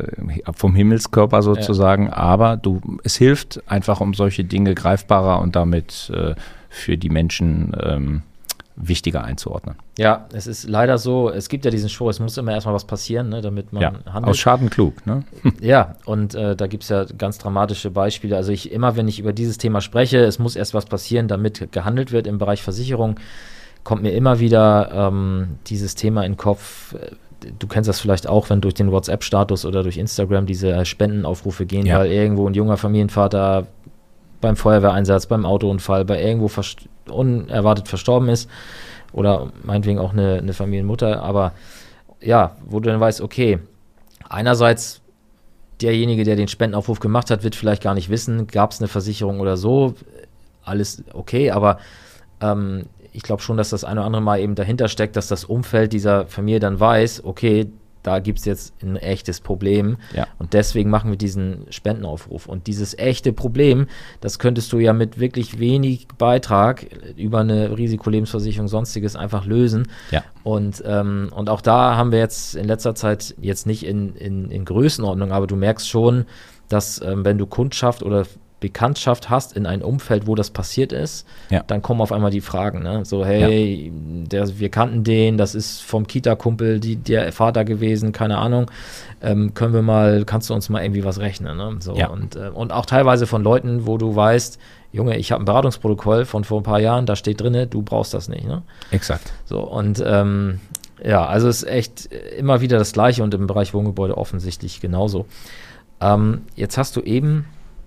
vom Himmelskörper sozusagen, ja. aber du, es hilft einfach, um solche Dinge greifbarer und damit äh, für die Menschen ähm, wichtiger einzuordnen. Ja, es ist leider so, es gibt ja diesen Spruch, es muss immer erstmal was passieren, ne, damit man ja, handelt. Aus Schaden klug, ne? Ja, und äh, da gibt es ja ganz dramatische Beispiele. Also ich immer, wenn ich über dieses Thema spreche, es muss erst was passieren, damit gehandelt wird im Bereich Versicherung, kommt mir immer wieder ähm, dieses Thema in den Kopf. Du kennst das vielleicht auch, wenn durch den WhatsApp-Status oder durch Instagram diese Spendenaufrufe gehen, ja. weil irgendwo ein junger Familienvater beim Feuerwehreinsatz, beim Autounfall, bei irgendwo verst- unerwartet verstorben ist oder meinetwegen auch eine, eine Familienmutter, aber ja, wo du dann weißt, okay, einerseits derjenige, der den Spendenaufruf gemacht hat, wird vielleicht gar nicht wissen, gab es eine Versicherung oder so, alles okay, aber ähm, ich glaube schon, dass das ein oder andere Mal eben dahinter steckt, dass das Umfeld dieser Familie dann weiß, okay, da gibt es jetzt ein echtes Problem ja. und deswegen machen wir diesen Spendenaufruf. Und dieses echte Problem, das könntest du ja mit wirklich wenig Beitrag über eine Risikolebensversicherung, sonstiges einfach lösen. Ja. Und, ähm, und auch da haben wir jetzt in letzter Zeit jetzt nicht in, in, in Größenordnung, aber du merkst schon, dass ähm, wenn du Kundschaft oder Bekanntschaft hast in einem Umfeld, wo das passiert ist, ja. dann kommen auf einmal die Fragen, ne? So, hey, ja. der, wir kannten den, das ist vom Kita-Kumpel die, der Vater gewesen, keine Ahnung, ähm, können wir mal, kannst du uns mal irgendwie was rechnen, ne? So, ja. und, äh, und auch teilweise von Leuten, wo du weißt, Junge, ich habe ein Beratungsprotokoll von vor ein paar Jahren, da steht drin, du brauchst das nicht, ne? Exakt. So, und ähm, ja, also es ist echt immer wieder das Gleiche und im Bereich Wohngebäude offensichtlich genauso. Ähm, jetzt hast du eben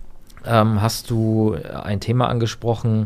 Ähm, hast du ein Thema angesprochen,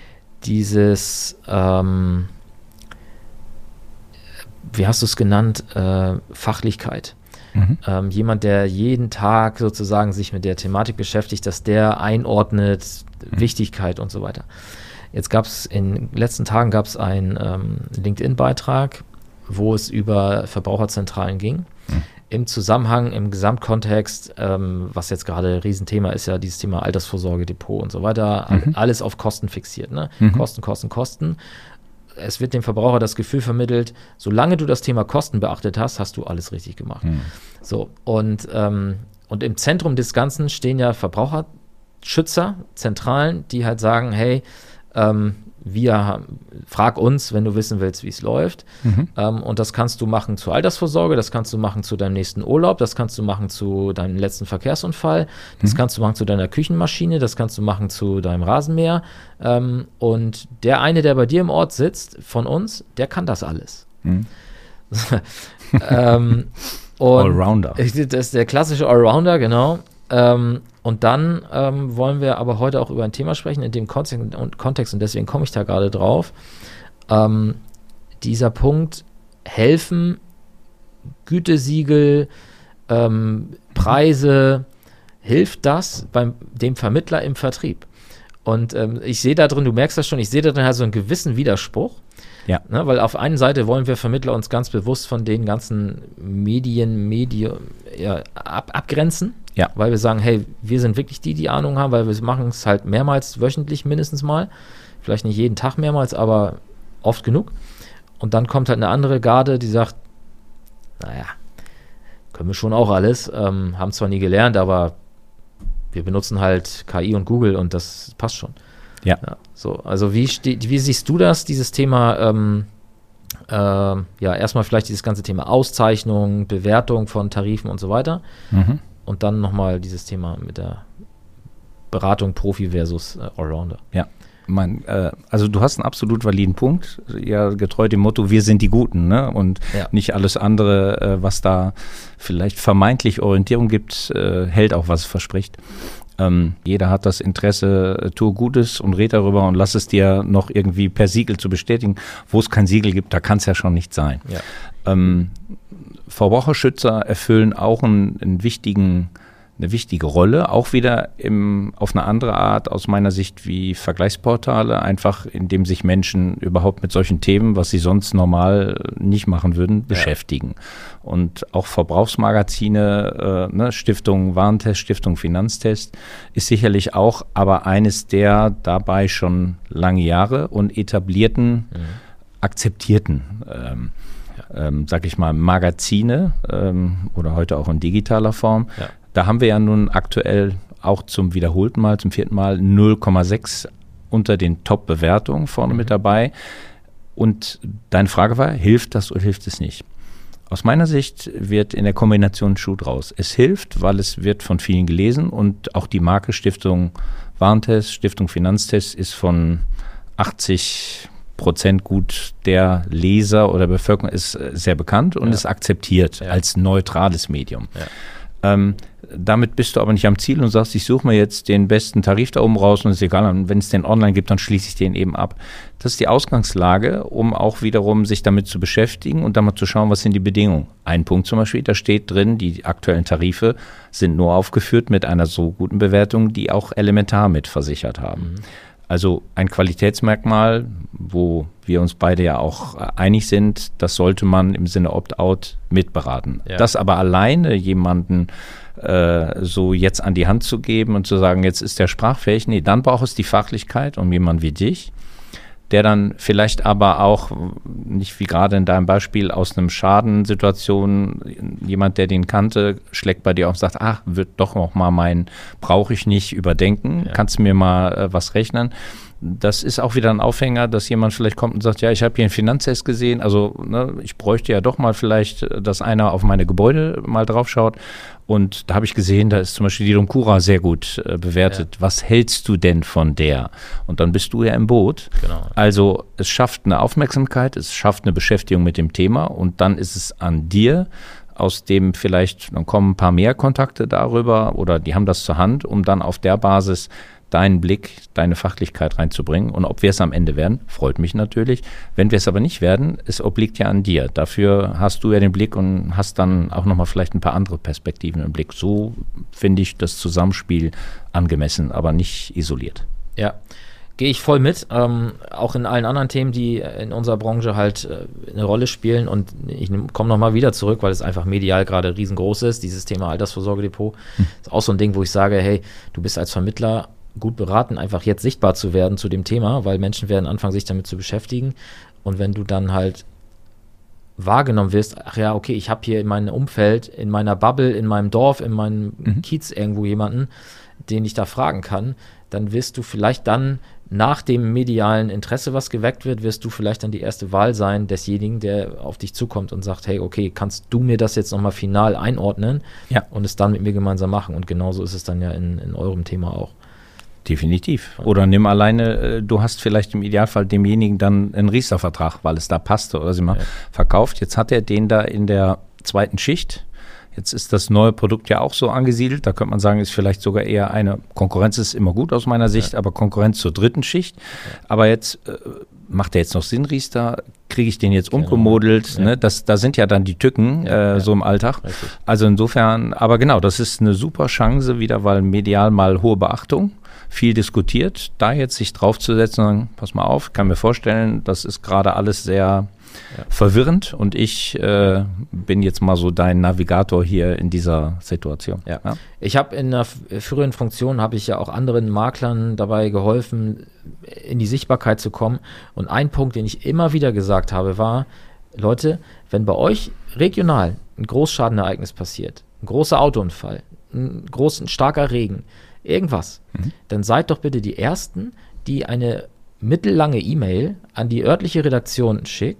dieses, ähm, wie hast du es genannt, äh, Fachlichkeit. Mhm. Ähm, jemand, der jeden Tag sozusagen sich mit der Thematik beschäftigt, dass der einordnet, mhm. Wichtigkeit und so weiter. Jetzt gab es in den letzten Tagen gab es einen ähm, LinkedIn-Beitrag, wo es über Verbraucherzentralen ging. Mhm. Im Zusammenhang, im Gesamtkontext, ähm, was jetzt gerade ein Riesenthema ist, ja dieses Thema Altersvorsorge, Depot und so weiter, mhm. alles auf Kosten fixiert. Ne? Mhm. Kosten, Kosten, Kosten. Es wird dem Verbraucher das Gefühl vermittelt, solange du das Thema Kosten beachtet hast, hast du alles richtig gemacht. Mhm. So, und, ähm, und im Zentrum des Ganzen stehen ja Verbraucherschützer, Zentralen, die halt sagen, hey, ähm, wir frag uns, wenn du wissen willst, wie es läuft. Mhm. Ähm, und das kannst du machen zur Altersvorsorge, das kannst du machen zu deinem nächsten Urlaub, das kannst du machen zu deinem letzten Verkehrsunfall, das mhm. kannst du machen zu deiner Küchenmaschine, das kannst du machen zu deinem Rasenmäher. Ähm, und der eine, der bei dir im Ort sitzt, von uns, der kann das alles. Mhm. ähm, Allrounder. Das ist der klassische Allrounder, genau. Ähm, und dann ähm, wollen wir aber heute auch über ein Thema sprechen, in dem Kontext und, Kontext, und deswegen komme ich da gerade drauf. Ähm, dieser Punkt, helfen, Gütesiegel, ähm, Preise, hilft das beim dem Vermittler im Vertrieb? Und ähm, ich sehe da drin, du merkst das schon, ich sehe da drin halt so einen gewissen Widerspruch. Ja. Ne, weil auf einer Seite wollen wir Vermittler uns ganz bewusst von den ganzen Medien, Medien ja, ab, abgrenzen. Ja. Weil wir sagen, hey, wir sind wirklich die, die Ahnung haben, weil wir machen es halt mehrmals wöchentlich mindestens mal. Vielleicht nicht jeden Tag mehrmals, aber oft genug. Und dann kommt halt eine andere Garde, die sagt, naja, können wir schon auch alles, ähm, haben zwar nie gelernt, aber wir benutzen halt K I und Google und das passt schon. Ja. ja so, also wie, steht, wie siehst du das, dieses Thema, ähm, äh, ja, erstmal vielleicht dieses ganze Thema Auszeichnung, Bewertung von Tarifen und so weiter. Mhm. Und dann nochmal dieses Thema mit der Beratung Profi versus äh, Allrounder. Ja, mein, äh, also du hast einen absolut validen Punkt, ja, getreu dem Motto, wir sind die Guten, ne? Und ja. nicht alles andere, äh, was da vielleicht vermeintlich Orientierung gibt, äh, hält auch, was es verspricht. Ähm, jeder hat das Interesse, äh, tue Gutes und red darüber und lass es dir noch irgendwie per Siegel zu bestätigen. Wo es kein Siegel gibt, da kann es ja schon nicht sein. Ja. Ähm, Verbraucherschützer erfüllen auch einen, einen wichtigen, eine wichtige Rolle, auch wieder im, auf eine andere Art aus meiner Sicht wie Vergleichsportale, einfach indem sich Menschen überhaupt mit solchen Themen, was sie sonst normal nicht machen würden, ja. beschäftigen. Und auch Verbrauchsmagazine, äh, ne, Stiftung Warentest, Stiftung Finanztest ist sicherlich auch, aber eines der dabei schon lange Jahre und etablierten, mhm. akzeptierten ähm, Ähm, sag ich mal, Magazine ähm, oder heute auch in digitaler Form. Ja. Da haben wir ja nun aktuell auch zum wiederholten Mal, zum vierten Mal null Komma sechs unter den Top-Bewertungen vorne mhm. mit dabei. Und deine Frage war, hilft das oder hilft es nicht? Aus meiner Sicht wird in der Kombination ein Schuh draus. Es hilft, weil es wird von vielen gelesen und auch die Marke Stiftung Warentest, Stiftung Finanztest ist von achtzig Prozent gut der Leser oder Bevölkerung ist sehr bekannt und ja. ist akzeptiert ja. als neutrales Medium. Ja. Ähm, damit bist du aber nicht am Ziel und sagst, ich suche mir jetzt den besten Tarif da oben raus und ist egal, wenn es den online gibt, dann schließe ich den eben ab. Das ist die Ausgangslage, um auch wiederum sich damit zu beschäftigen und dann mal zu schauen, was sind die Bedingungen. Ein Punkt zum Beispiel, da steht drin, die aktuellen Tarife sind nur aufgeführt mit einer so guten Bewertung, die auch elementar mit versichert haben. Mhm. Also ein Qualitätsmerkmal, wo wir uns beide ja auch einig sind, das sollte man im Sinne Opt-out mitberaten. Ja. Das aber alleine jemanden äh, so jetzt an die Hand zu geben und zu sagen, jetzt ist der sprachfähig, nee, dann braucht es die Fachlichkeit und jemand wie dich, der dann vielleicht aber auch, nicht wie gerade in deinem Beispiel, aus einem Schadensituation, jemand, der den kannte, schlägt bei dir auf und sagt, ach, wird doch noch mal mein, brauche ich nicht überdenken, ja. kannst du mir mal äh, was rechnen. Das ist auch wieder ein Aufhänger, dass jemand vielleicht kommt und sagt, ja, ich habe hier einen Finanztest gesehen, also ne, ich bräuchte ja doch mal vielleicht, dass einer auf meine Gebäude mal drauf schaut. Und da habe ich gesehen, da ist zum Beispiel die DOMCURA sehr gut äh, bewertet. Ja. Was hältst du denn von der? Und dann bist du ja im Boot. Genau. Also es schafft eine Aufmerksamkeit, es schafft eine Beschäftigung mit dem Thema und dann ist es an dir, aus dem vielleicht, dann kommen ein paar mehr Kontakte darüber oder die haben das zur Hand, um dann auf der Basis deinen Blick, deine Fachlichkeit reinzubringen. Und ob wir es am Ende werden, freut mich natürlich. Wenn wir es aber nicht werden, es obliegt ja an dir. Dafür hast du ja den Blick und hast dann auch nochmal vielleicht ein paar andere Perspektiven im Blick. So finde ich das Zusammenspiel angemessen, aber nicht isoliert. Ja, gehe ich voll mit. Ähm, auch in allen anderen Themen, die in unserer Branche halt äh, eine Rolle spielen. Und ich komme nochmal wieder zurück, weil es einfach medial gerade riesengroß ist. Dieses Thema Altersvorsorgedepot hm. ist auch so ein Ding, wo ich sage, hey, du bist als Vermittler gut beraten, einfach jetzt sichtbar zu werden zu dem Thema, weil Menschen werden anfangen, sich damit zu beschäftigen. Und wenn du dann halt wahrgenommen wirst, ach ja, okay, ich habe hier in meinem Umfeld, in meiner Bubble, in meinem Dorf, in meinem mhm. Kiez irgendwo jemanden, den ich da fragen kann, dann wirst du vielleicht dann nach dem medialen Interesse, was geweckt wird, wirst du vielleicht dann die erste Wahl sein desjenigen, der auf dich zukommt und sagt, hey, okay, kannst du mir das jetzt nochmal final einordnen ja. und es dann mit mir gemeinsam machen. Und genauso ist es dann ja in, in eurem Thema auch. Definitiv. Oder nimm alleine, du hast vielleicht im Idealfall demjenigen dann einen Riester-Vertrag, weil es da passte oder sie mal ja. verkauft. Jetzt hat er den da in der zweiten Schicht. Jetzt ist das neue Produkt ja auch so angesiedelt. Da könnte man sagen, ist vielleicht sogar eher eine Konkurrenz, ist immer gut aus meiner Sicht, ja. aber Konkurrenz zur dritten Schicht. Ja. Aber jetzt äh, macht der jetzt noch Sinn, Riester? Kriege ich den jetzt umgemodelt? Ja. Ne? Das, da sind ja dann die Tücken ja, äh, ja. so im Alltag. Richtig. Also insofern, aber genau, das ist eine super Chance wieder, weil medial mal hohe Beachtung, viel diskutiert, da jetzt sich draufzusetzen und sagen, pass mal auf, kann mir vorstellen, das ist gerade alles sehr ja. verwirrend und ich äh, bin jetzt mal so dein Navigator hier in dieser Situation. Ja. Ja? Ich habe in einer früheren Funktion, habe ich ja auch anderen Maklern dabei geholfen, in die Sichtbarkeit zu kommen. Und ein Punkt, den ich immer wieder gesagt habe, war, Leute, wenn bei euch regional ein Großschadenereignis passiert, ein großer Autounfall, ein, groß, ein starker Regen, irgendwas, mhm. dann seid doch bitte die Ersten, die eine mittellange E-Mail an die örtliche Redaktion schickt.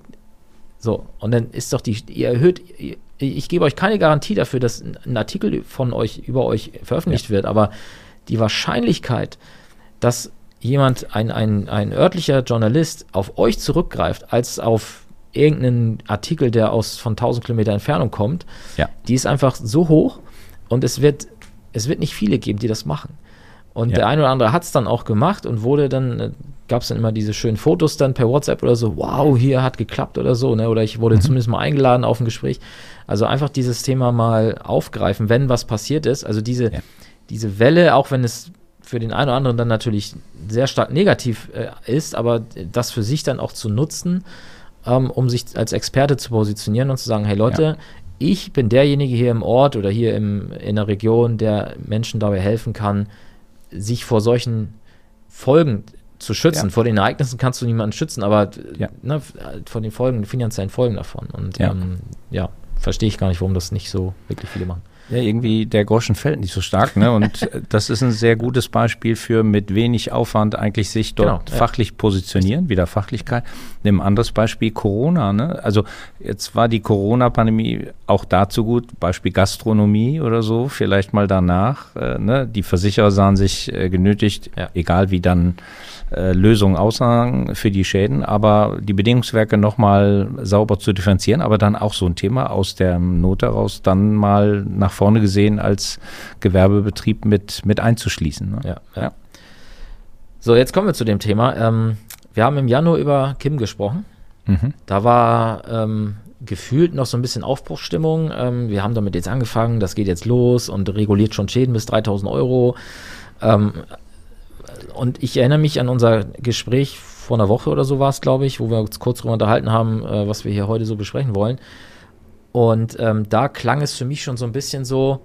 So, und dann ist doch die, ihr erhöht, ich, ich gebe euch keine Garantie dafür, dass ein Artikel von euch, über euch veröffentlicht ja. wird, aber die Wahrscheinlichkeit, dass jemand, ein, ein, ein örtlicher Journalist auf euch zurückgreift, als auf irgendeinen Artikel, der aus von tausend Kilometer Entfernung kommt, ja. die ist einfach so hoch und es wird Es wird nicht viele geben, die das machen. Und ja. der eine oder andere hat es dann auch gemacht und wurde dann, äh, gab es dann immer diese schönen Fotos dann per WhatsApp oder so, wow, hier hat geklappt oder so, ne? Oder ich wurde mhm. zumindest mal eingeladen auf ein Gespräch. Also einfach dieses Thema mal aufgreifen, wenn was passiert ist. Also diese, ja. diese Welle, auch wenn es für den einen oder anderen dann natürlich sehr stark negativ äh, ist, aber das für sich dann auch zu nutzen, ähm, um sich als Experte zu positionieren und zu sagen, hey Leute, ja. ich bin derjenige hier im Ort oder hier im, in der Region, der Menschen dabei helfen kann, sich vor solchen Folgen zu schützen. Ja. Vor den Ereignissen kannst du niemanden schützen, aber ja. ne, vor den Folgen, finanziellen Folgen davon. Und ja. Ähm, ja, verstehe ich gar nicht, warum das nicht so wirklich viele machen. Ja, irgendwie der Groschen fällt nicht so stark, ne? Und das ist ein sehr gutes Beispiel für mit wenig Aufwand eigentlich sich dort genau, fachlich ja. positionieren, wieder Fachlichkeit. Nimm ein anderes Beispiel, Corona, ne? Also jetzt war die Corona-Pandemie auch dazu gut, Beispiel Gastronomie oder so, vielleicht mal danach, äh, ne? Die Versicherer sahen sich äh, genötigt, ja. egal wie dann äh, Lösungen aussagen für die Schäden, aber die Bedingungswerke nochmal sauber zu differenzieren, aber dann auch so ein Thema aus der Not heraus dann mal nach vorne gesehen als Gewerbebetrieb mit, mit einzuschließen. Ne? Ja, ja. So, jetzt kommen wir zu dem Thema. Ähm, wir haben im Januar über Kim gesprochen. Mhm. Da war ähm, gefühlt noch so ein bisschen Aufbruchsstimmung. Ähm, wir haben damit jetzt angefangen, das geht jetzt los und reguliert schon Schäden bis dreitausend Euro. Ähm, und ich erinnere mich an unser Gespräch vor einer Woche oder so war es, glaube ich, wo wir uns kurz darüber unterhalten haben, äh, was wir hier heute so besprechen wollen. Und ähm, da klang es für mich schon so ein bisschen so,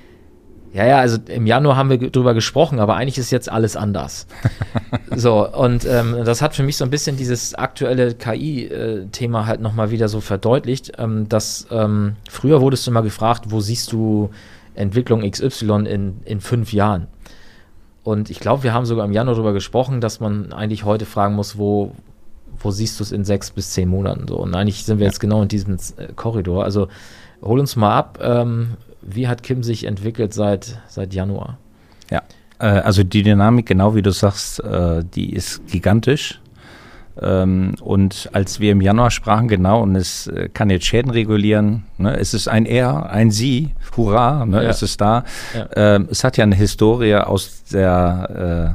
ja, ja, also im Januar haben wir g- drüber gesprochen, aber eigentlich ist jetzt alles anders. So, und ähm, das hat für mich so ein bisschen dieses aktuelle K I-Thema äh, halt nochmal wieder so verdeutlicht, ähm, dass ähm, früher wurdest du immer gefragt, wo siehst du Entwicklung X Y in, in fünf Jahren? Und ich glaube, wir haben sogar im Januar drüber gesprochen, dass man eigentlich heute fragen muss, wo wo siehst du es in sechs bis zehn Monaten so? Und eigentlich sind wir ja. jetzt genau in diesem äh, Korridor. Also hol uns mal ab, ähm, wie hat Kim sich entwickelt seit, seit Januar? Ja, äh, also die Dynamik, genau wie du sagst, äh, die ist gigantisch. Ähm, und als wir im Januar sprachen, genau, und es äh, kann jetzt Schäden regulieren, ne? Es ist ein Er, ein Sie, hurra, ne? Ja. Es ist da. Ja. Ähm, es hat ja eine Historie aus der äh,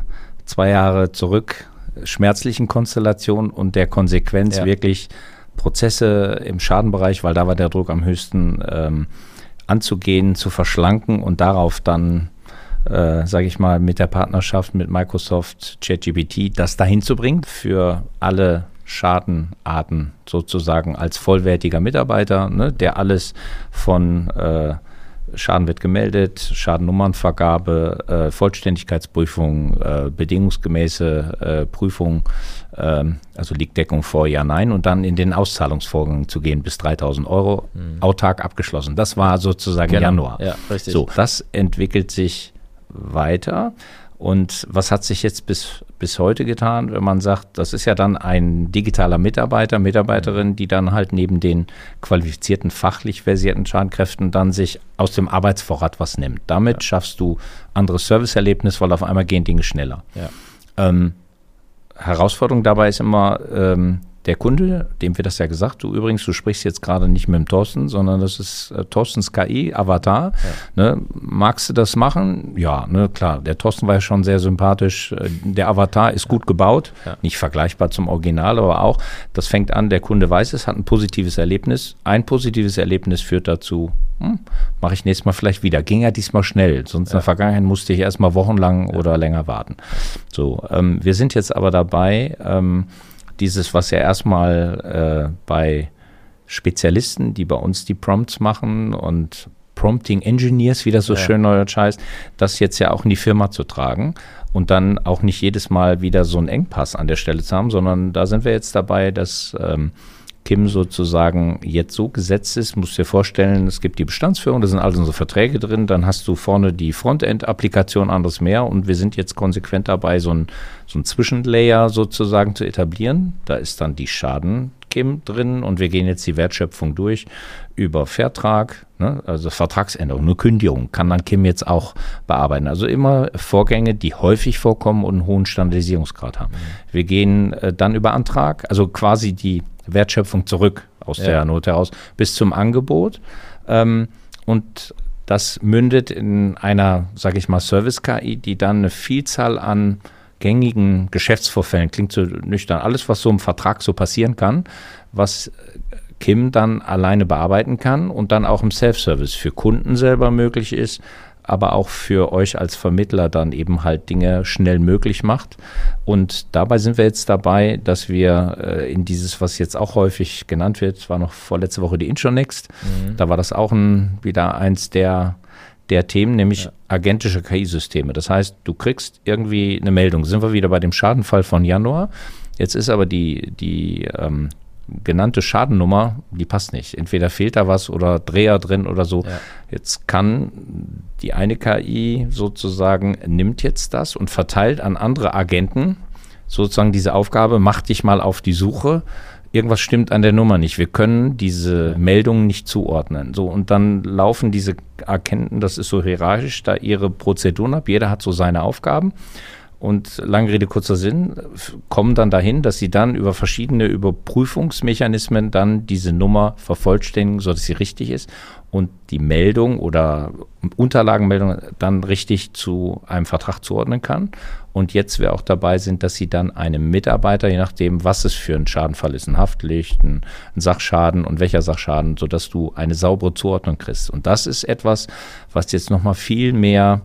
zwei Jahre zurück schmerzlichen Konstellation und der Konsequenz ja. wirklich Prozesse im Schadenbereich, weil da war der Druck am höchsten, ähm, anzugehen, zu verschlanken und darauf dann, äh, sage ich mal, mit der Partnerschaft mit Microsoft, ChatGPT, das dahin zu bringen für alle Schadenarten sozusagen als vollwertiger Mitarbeiter, ne, der alles von äh, Schaden wird gemeldet, Schadennummernvergabe, äh, Vollständigkeitsprüfung, äh, bedingungsgemäße äh, Prüfung, äh, also liegt Deckung vor, ja, nein, und dann in den Auszahlungsvorgang zu gehen bis dreitausend Euro, mhm. autark abgeschlossen. Das war sozusagen genau. Januar. Ja, richtig. So, das entwickelt sich weiter. Und was hat sich jetzt bis, bis heute getan, wenn man sagt, das ist ja dann ein digitaler Mitarbeiter, Mitarbeiterin, die dann halt neben den qualifizierten, fachlich versierten Schadenkräften dann sich aus dem Arbeitsvorrat was nimmt. Damit ja. schaffst du anderes Serviceerlebnis, weil auf einmal gehen Dinge schneller. Ja. Ähm, Herausforderung dabei ist immer ähm, der Kunde, dem wird das ja gesagt, du übrigens, du sprichst jetzt gerade nicht mit dem Thorsten, sondern das ist äh, Thorstens K I, Avatar. Ja. Ne? Magst du das machen? Ja, ne, klar. Der Thorsten war ja schon sehr sympathisch. Der Avatar ist ja. gut gebaut, ja. nicht vergleichbar zum Original, aber auch, das fängt an, der Kunde weiß es, hat ein positives Erlebnis. Ein positives Erlebnis führt dazu, hm, mache ich nächstes Mal vielleicht wieder. Ging ja diesmal schnell, sonst ja. in der Vergangenheit musste ich erst mal wochenlang ja. oder länger warten. So, ähm, wir sind jetzt aber dabei, ähm, dieses, was ja erstmal äh, bei Spezialisten, die bei uns die Prompts machen und Prompting Engineers, wie das so ja. schön neudeutsch heißt, das jetzt ja auch in die Firma zu tragen und dann auch nicht jedes Mal wieder so einen Engpass an der Stelle zu haben, sondern da sind wir jetzt dabei, dass ähm, Kim sozusagen jetzt so gesetzt ist, musst du dir vorstellen, es gibt die Bestandsführung, da sind also unsere Verträge drin, dann hast du vorne die Frontend-Applikation, anderes mehr und wir sind jetzt konsequent dabei, so ein, so ein Zwischenlayer sozusagen zu etablieren. Da ist dann die Schaden-Kim drin und wir gehen jetzt die Wertschöpfung durch über Vertrag, ne, also Vertragsänderung, eine Kündigung kann dann Kim jetzt auch bearbeiten. Also immer Vorgänge, die häufig vorkommen und einen hohen Standardisierungsgrad haben. Mhm. Wir gehen äh, dann über Antrag, also quasi die Wertschöpfung zurück aus ja. der Not heraus bis zum Angebot. Ähm, und das mündet in einer, sage ich mal, Service-K I, die dann eine Vielzahl an gängigen Geschäftsvorfällen, klingt so nüchtern, alles, was so im Vertrag so passieren kann, was Kim dann alleine bearbeiten kann und dann auch im Self-Service für Kunden selber möglich ist, aber auch für euch als Vermittler dann eben halt Dinge schnell möglich macht. Und dabei sind wir jetzt dabei, dass wir äh, in dieses, was jetzt auch häufig genannt wird, war noch vorletzte Woche die Intronext, mhm. da war das auch ein, wieder eins der, der Themen, nämlich ja. agentische K I-Systeme. Das heißt, du kriegst irgendwie eine Meldung. Sind wir wieder bei dem Schadenfall von Januar. Jetzt ist aber die, die ähm, genannte Schadennummer, die passt nicht. Entweder fehlt da was oder Dreher drin oder so. Ja. Jetzt kann die eine K I sozusagen, nimmt jetzt das und verteilt an andere Agenten sozusagen diese Aufgabe, mach dich mal auf die Suche. Irgendwas stimmt an der Nummer nicht. Wir können diese ja. Meldungen nicht zuordnen. So, und dann laufen diese Agenten, das ist so hierarchisch, da ihre Prozeduren ab. Jeder hat so seine Aufgaben. Und lange Rede, kurzer Sinn, kommen dann dahin, dass sie dann über verschiedene Überprüfungsmechanismen dann diese Nummer vervollständigen, sodass sie richtig ist und die Meldung oder Unterlagenmeldung dann richtig zu einem Vertrag zuordnen kann. Und jetzt wir auch dabei sind, dass sie dann einem Mitarbeiter, je nachdem, was es für ein Schadenfall ist, ein Haftpflicht, ein, ein Sachschaden und welcher Sachschaden, sodass du eine saubere Zuordnung kriegst. Und das ist etwas, was jetzt nochmal viel mehr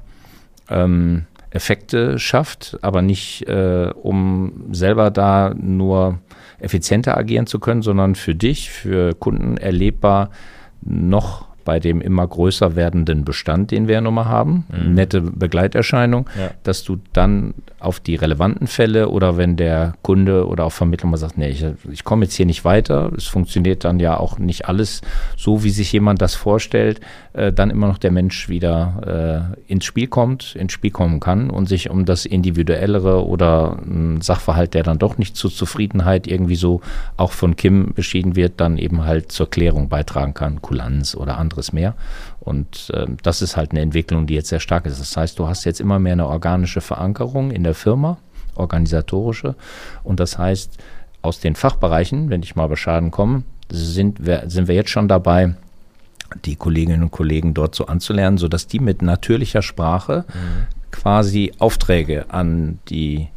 ähm, Effekte schafft, aber nicht, äh, um selber da nur effizienter agieren zu können, sondern für dich, für Kunden erlebbar noch bei dem immer größer werdenden Bestand, den wir ja nun mal haben, mhm. nette Begleiterscheinung, ja. dass du dann auf die relevanten Fälle oder wenn der Kunde oder auch Vermittler mal sagt, nee, ich, ich komme jetzt hier nicht weiter, es funktioniert dann ja auch nicht alles so, wie sich jemand das vorstellt, äh, dann immer noch der Mensch wieder äh, ins Spiel kommt, ins Spiel kommen kann und sich um das Individuellere oder ein Sachverhalt, der dann doch nicht zur Zufriedenheit irgendwie so auch von Kim beschieden wird, dann eben halt zur Klärung beitragen kann, Kulanz oder andere mehr. Und äh, das ist halt eine Entwicklung, die jetzt sehr stark ist. Das heißt, du hast jetzt immer mehr eine organische Verankerung in der Firma, organisatorische. Und das heißt, aus den Fachbereichen, wenn ich mal bei Schaden komme, sind wir, sind wir jetzt schon dabei, die Kolleginnen und Kollegen dort so anzulernen, sodass die mit natürlicher Sprache mhm. quasi Aufträge an die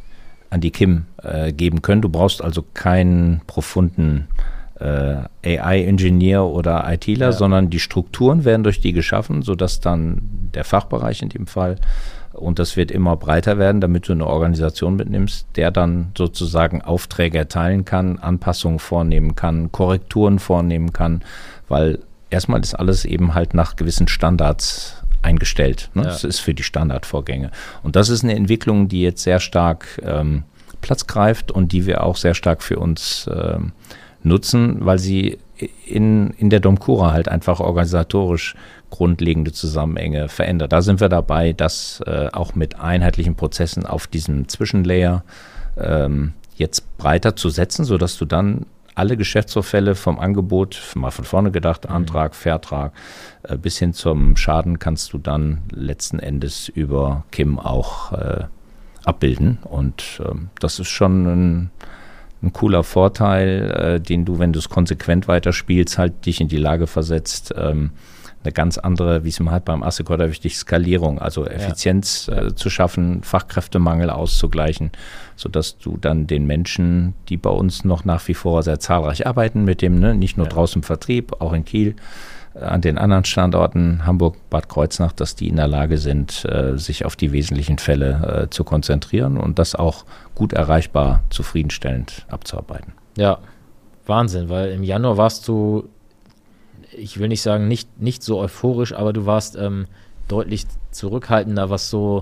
an die Kim äh, geben können. Du brauchst also keinen profunden äh, A I-Ingenieur oder ITler, ja. sondern die Strukturen werden durch die geschaffen, sodass dann der Fachbereich in dem Fall, und das wird immer breiter werden, damit du eine Organisation mitnimmst, der dann sozusagen Aufträge erteilen kann, Anpassungen vornehmen kann, Korrekturen vornehmen kann, weil erstmal ist alles eben halt nach gewissen Standards eingestellt. Ne? Ja. Das ist für die Standardvorgänge. Und das ist eine Entwicklung, die jetzt sehr stark ähm, Platz greift und die wir auch sehr stark für uns ähm, nutzen, weil sie in, in der DOMCURA halt einfach organisatorisch grundlegende Zusammenhänge verändert. Da sind wir dabei, das äh, auch mit einheitlichen Prozessen auf diesem Zwischenlayer ähm, jetzt breiter zu setzen, sodass du dann alle Geschäftsvorfälle vom Angebot, mal von vorne gedacht, mhm. Antrag, Vertrag, äh, bis hin zum Schaden kannst du dann letzten Endes über Kim auch äh, abbilden. Und äh, das ist schon ein, ein cooler Vorteil, äh, den du, wenn du es konsequent weiterspielst, halt dich in die Lage versetzt, ähm, eine ganz andere, wie es im halt beim Assecor wichtig, Skalierung, also Effizienz ja. äh, zu schaffen, Fachkräftemangel auszugleichen, sodass du dann den Menschen, die bei uns noch nach wie vor sehr zahlreich arbeiten, mit dem, ne, nicht nur ja. draußen im Vertrieb, auch in Kiel, äh, an den anderen Standorten, Hamburg, Bad Kreuznach, dass die in der Lage sind, äh, sich auf die wesentlichen Fälle äh, zu konzentrieren und das auch gut erreichbar, zufriedenstellend abzuarbeiten. Ja, Wahnsinn, weil im Januar warst du, ich will nicht sagen, nicht, nicht so euphorisch, aber du warst ähm, deutlich zurückhaltender, was so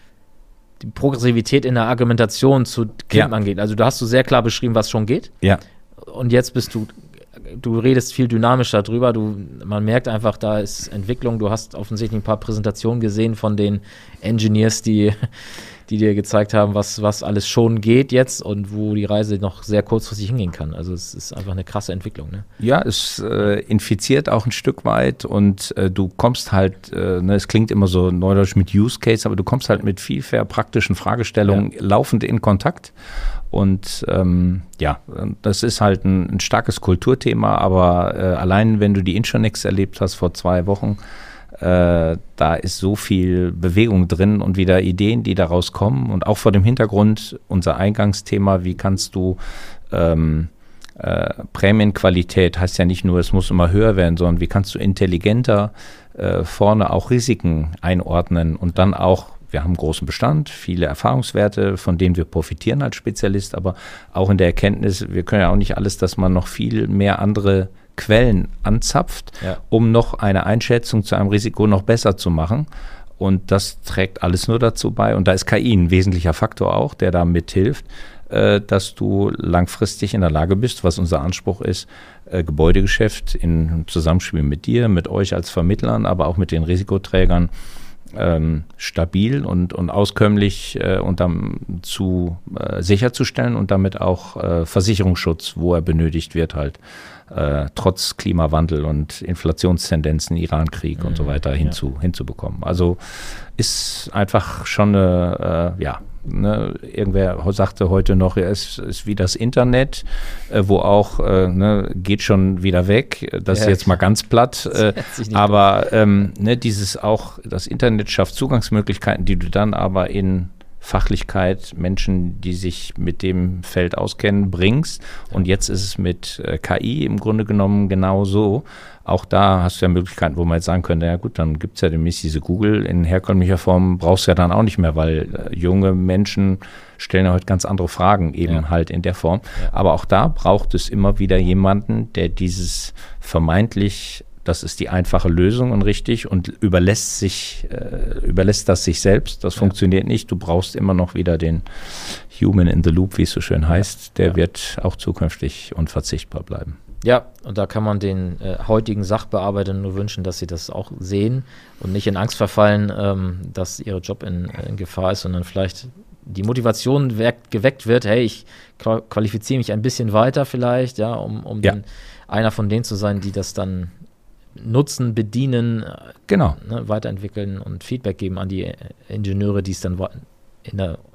die Progressivität in der Argumentation zu Kim ja. angeht. Also du hast so sehr klar beschrieben, was schon geht. Ja. Und jetzt bist du, du redest viel dynamischer drüber. Du, man merkt einfach, da ist Entwicklung. Du hast offensichtlich ein paar Präsentationen gesehen von den Engineers, die die dir gezeigt haben, was, was alles schon geht jetzt und wo die Reise noch sehr kurzfristig hingehen kann. Also es ist einfach eine krasse Entwicklung. Ne? Ja, es äh, infiziert auch ein Stück weit und äh, du kommst halt, äh, ne, es klingt immer so neudeutsch mit Use Case, aber du kommst halt mit viel fair praktischen Fragestellungen ja. laufend in Kontakt. Und ähm, ja, das ist halt ein, ein starkes Kulturthema, aber äh, allein wenn du die Intronex erlebt hast vor zwei Wochen, Äh, da ist so viel Bewegung drin und wieder Ideen, die daraus kommen. Und auch vor dem Hintergrund unser Eingangsthema, wie kannst du ähm, äh, Prämienqualität, heißt ja nicht nur, es muss immer höher werden, sondern wie kannst du intelligenter äh, vorne auch Risiken einordnen und dann auch, wir haben großen Bestand, viele Erfahrungswerte, von denen wir profitieren als Spezialist, aber auch in der Erkenntnis, wir können ja auch nicht alles, dass man noch viel mehr andere Quellen anzapft, ja. um noch eine Einschätzung zu einem Risiko noch besser zu machen. Und das trägt alles nur dazu bei. Und da ist K I ein wesentlicher Faktor auch, der da mithilft, äh, dass du langfristig in der Lage bist, was unser Anspruch ist, äh, Gebäudegeschäft in Zusammenspiel mit dir, mit euch als Vermittlern, aber auch mit den Risikoträgern ähm, stabil und, und auskömmlich äh, und dann zu äh, sicherzustellen und damit auch äh, Versicherungsschutz, wo er benötigt wird, halt Äh, trotz Klimawandel und Inflationstendenzen, Irankrieg mhm, und so weiter hinzu, ja. hinzubekommen. Also ist einfach schon eine, äh, ja, ne, irgendwer sagte heute noch, ja, es ist wie das Internet, äh, wo auch, äh, ne, geht schon wieder weg, das ja, ist jetzt mal ganz platt, äh, aber ähm, ne, dieses auch, das Internet schafft Zugangsmöglichkeiten, die du dann aber in Fachlichkeit, Menschen, die sich mit dem Feld auskennen, bringst. Und jetzt ist es mit äh, K I im Grunde genommen genau so. Auch da hast du ja Möglichkeiten, wo man jetzt sagen könnte, ja gut, dann gibt es ja demnächst diese Google in herkömmlicher Form, brauchst du ja dann auch nicht mehr, weil äh, junge Menschen stellen ja heute ganz andere Fragen eben ja. halt in der Form. Ja. Aber auch da braucht es immer wieder jemanden, der dieses vermeintlich, das ist die einfache Lösung und richtig und überlässt sich, äh, überlässt das sich selbst. Das ja. funktioniert nicht. Du brauchst immer noch wieder den Human in the Loop, wie es so schön heißt. Der ja. wird auch zukünftig unverzichtbar bleiben. Ja, und da kann man den äh, heutigen Sachbearbeitern nur wünschen, dass sie das auch sehen und nicht in Angst verfallen, ähm, dass ihr Job in, in Gefahr ist, sondern vielleicht die Motivation weckt, geweckt wird, hey, ich qualifiziere mich ein bisschen weiter vielleicht, ja, um, um ja. Den, einer von denen zu sein, die das dann nutzen, bedienen, genau. ne, weiterentwickeln und Feedback geben an die Ingenieure, die es dann in der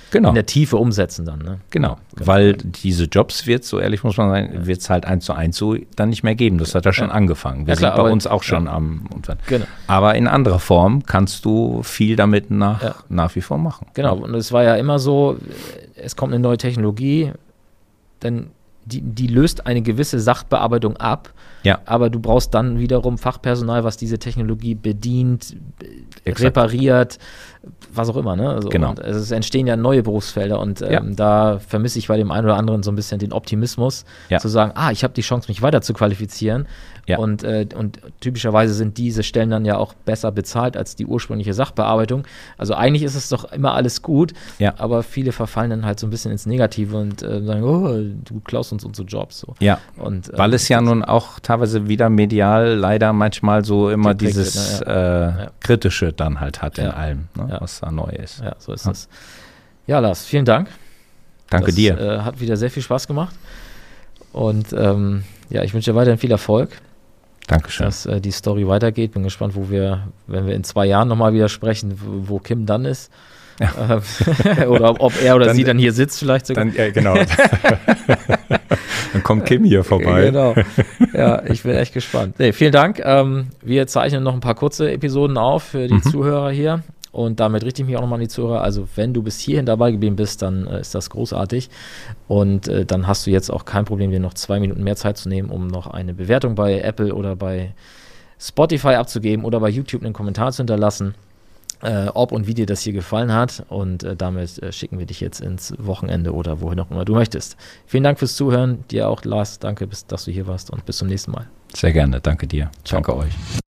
genau. in der Tiefe umsetzen dann. Ne? Genau, genau, weil diese Jobs wird, so ehrlich muss man sagen, wird es halt eins zu eins so dann nicht mehr geben. Das hat ja schon ja. angefangen. Wir ja, klar, sind bei uns auch schon ja. am genau. Aber in anderer Form kannst du viel damit nach, ja. nach wie vor machen. Genau, und es war ja immer so, es kommt eine neue Technologie, dann die, die löst eine gewisse Sachbearbeitung ab, ja. aber du brauchst dann wiederum Fachpersonal, was diese Technologie bedient, Exakt. repariert, was auch immer. Ne? Also, genau. Und es entstehen ja neue Berufsfelder und ähm, ja. da vermisse ich bei dem einen oder anderen so ein bisschen den Optimismus, ja. zu sagen, ah, ich habe die Chance, mich weiter zu qualifizieren. Ja. Und, äh, und typischerweise sind diese Stellen dann ja auch besser bezahlt als die ursprüngliche Sachbearbeitung. Also eigentlich ist es doch immer alles gut, ja. aber viele verfallen dann halt so ein bisschen ins Negative und äh, sagen, oh, du klaust uns unsere Jobs. So. Ja, und, äh, weil es ja nun auch teilweise wieder medial leider manchmal so immer dieses wird, ne? ja. Äh, ja. Kritische dann halt hat ja. in allem, ne? ja. was da neu ist. Ja, so ist es. Ja. ja, Lars, vielen Dank. Danke das, dir. Äh, hat wieder sehr viel Spaß gemacht und ähm, ja, ich wünsche dir weiterhin viel Erfolg. Dankeschön. Dass äh, die Story weitergeht. Bin gespannt, wo wir, wenn wir in zwei Jahren nochmal wieder sprechen, wo, wo Kim dann ist. Ja. Ähm, oder ob, ob er oder dann, sie dann hier sitzt vielleicht sogar. Dann, ja, genau. Dann kommt Kim hier vorbei. Genau. Ja, ich bin echt gespannt. Nee, vielen Dank. Ähm, wir zeichnen noch ein paar kurze Episoden auf für die mhm. Zuhörer hier. Und damit richte ich mich auch nochmal an die Zuhörer. Also wenn du bis hierhin dabei geblieben bist, dann äh, ist das großartig. Und äh, dann hast du jetzt auch kein Problem, dir noch zwei Minuten mehr Zeit zu nehmen, um noch eine Bewertung bei Apple oder bei Spotify abzugeben oder bei YouTube einen Kommentar zu hinterlassen, äh, ob und wie dir das hier gefallen hat. Und äh, damit äh, schicken wir dich jetzt ins Wochenende oder wohin auch immer du möchtest. Vielen Dank fürs Zuhören. Dir auch, Lars. Danke, bis, dass du hier warst und bis zum nächsten Mal. Sehr gerne. Danke dir. Ciao. Danke euch.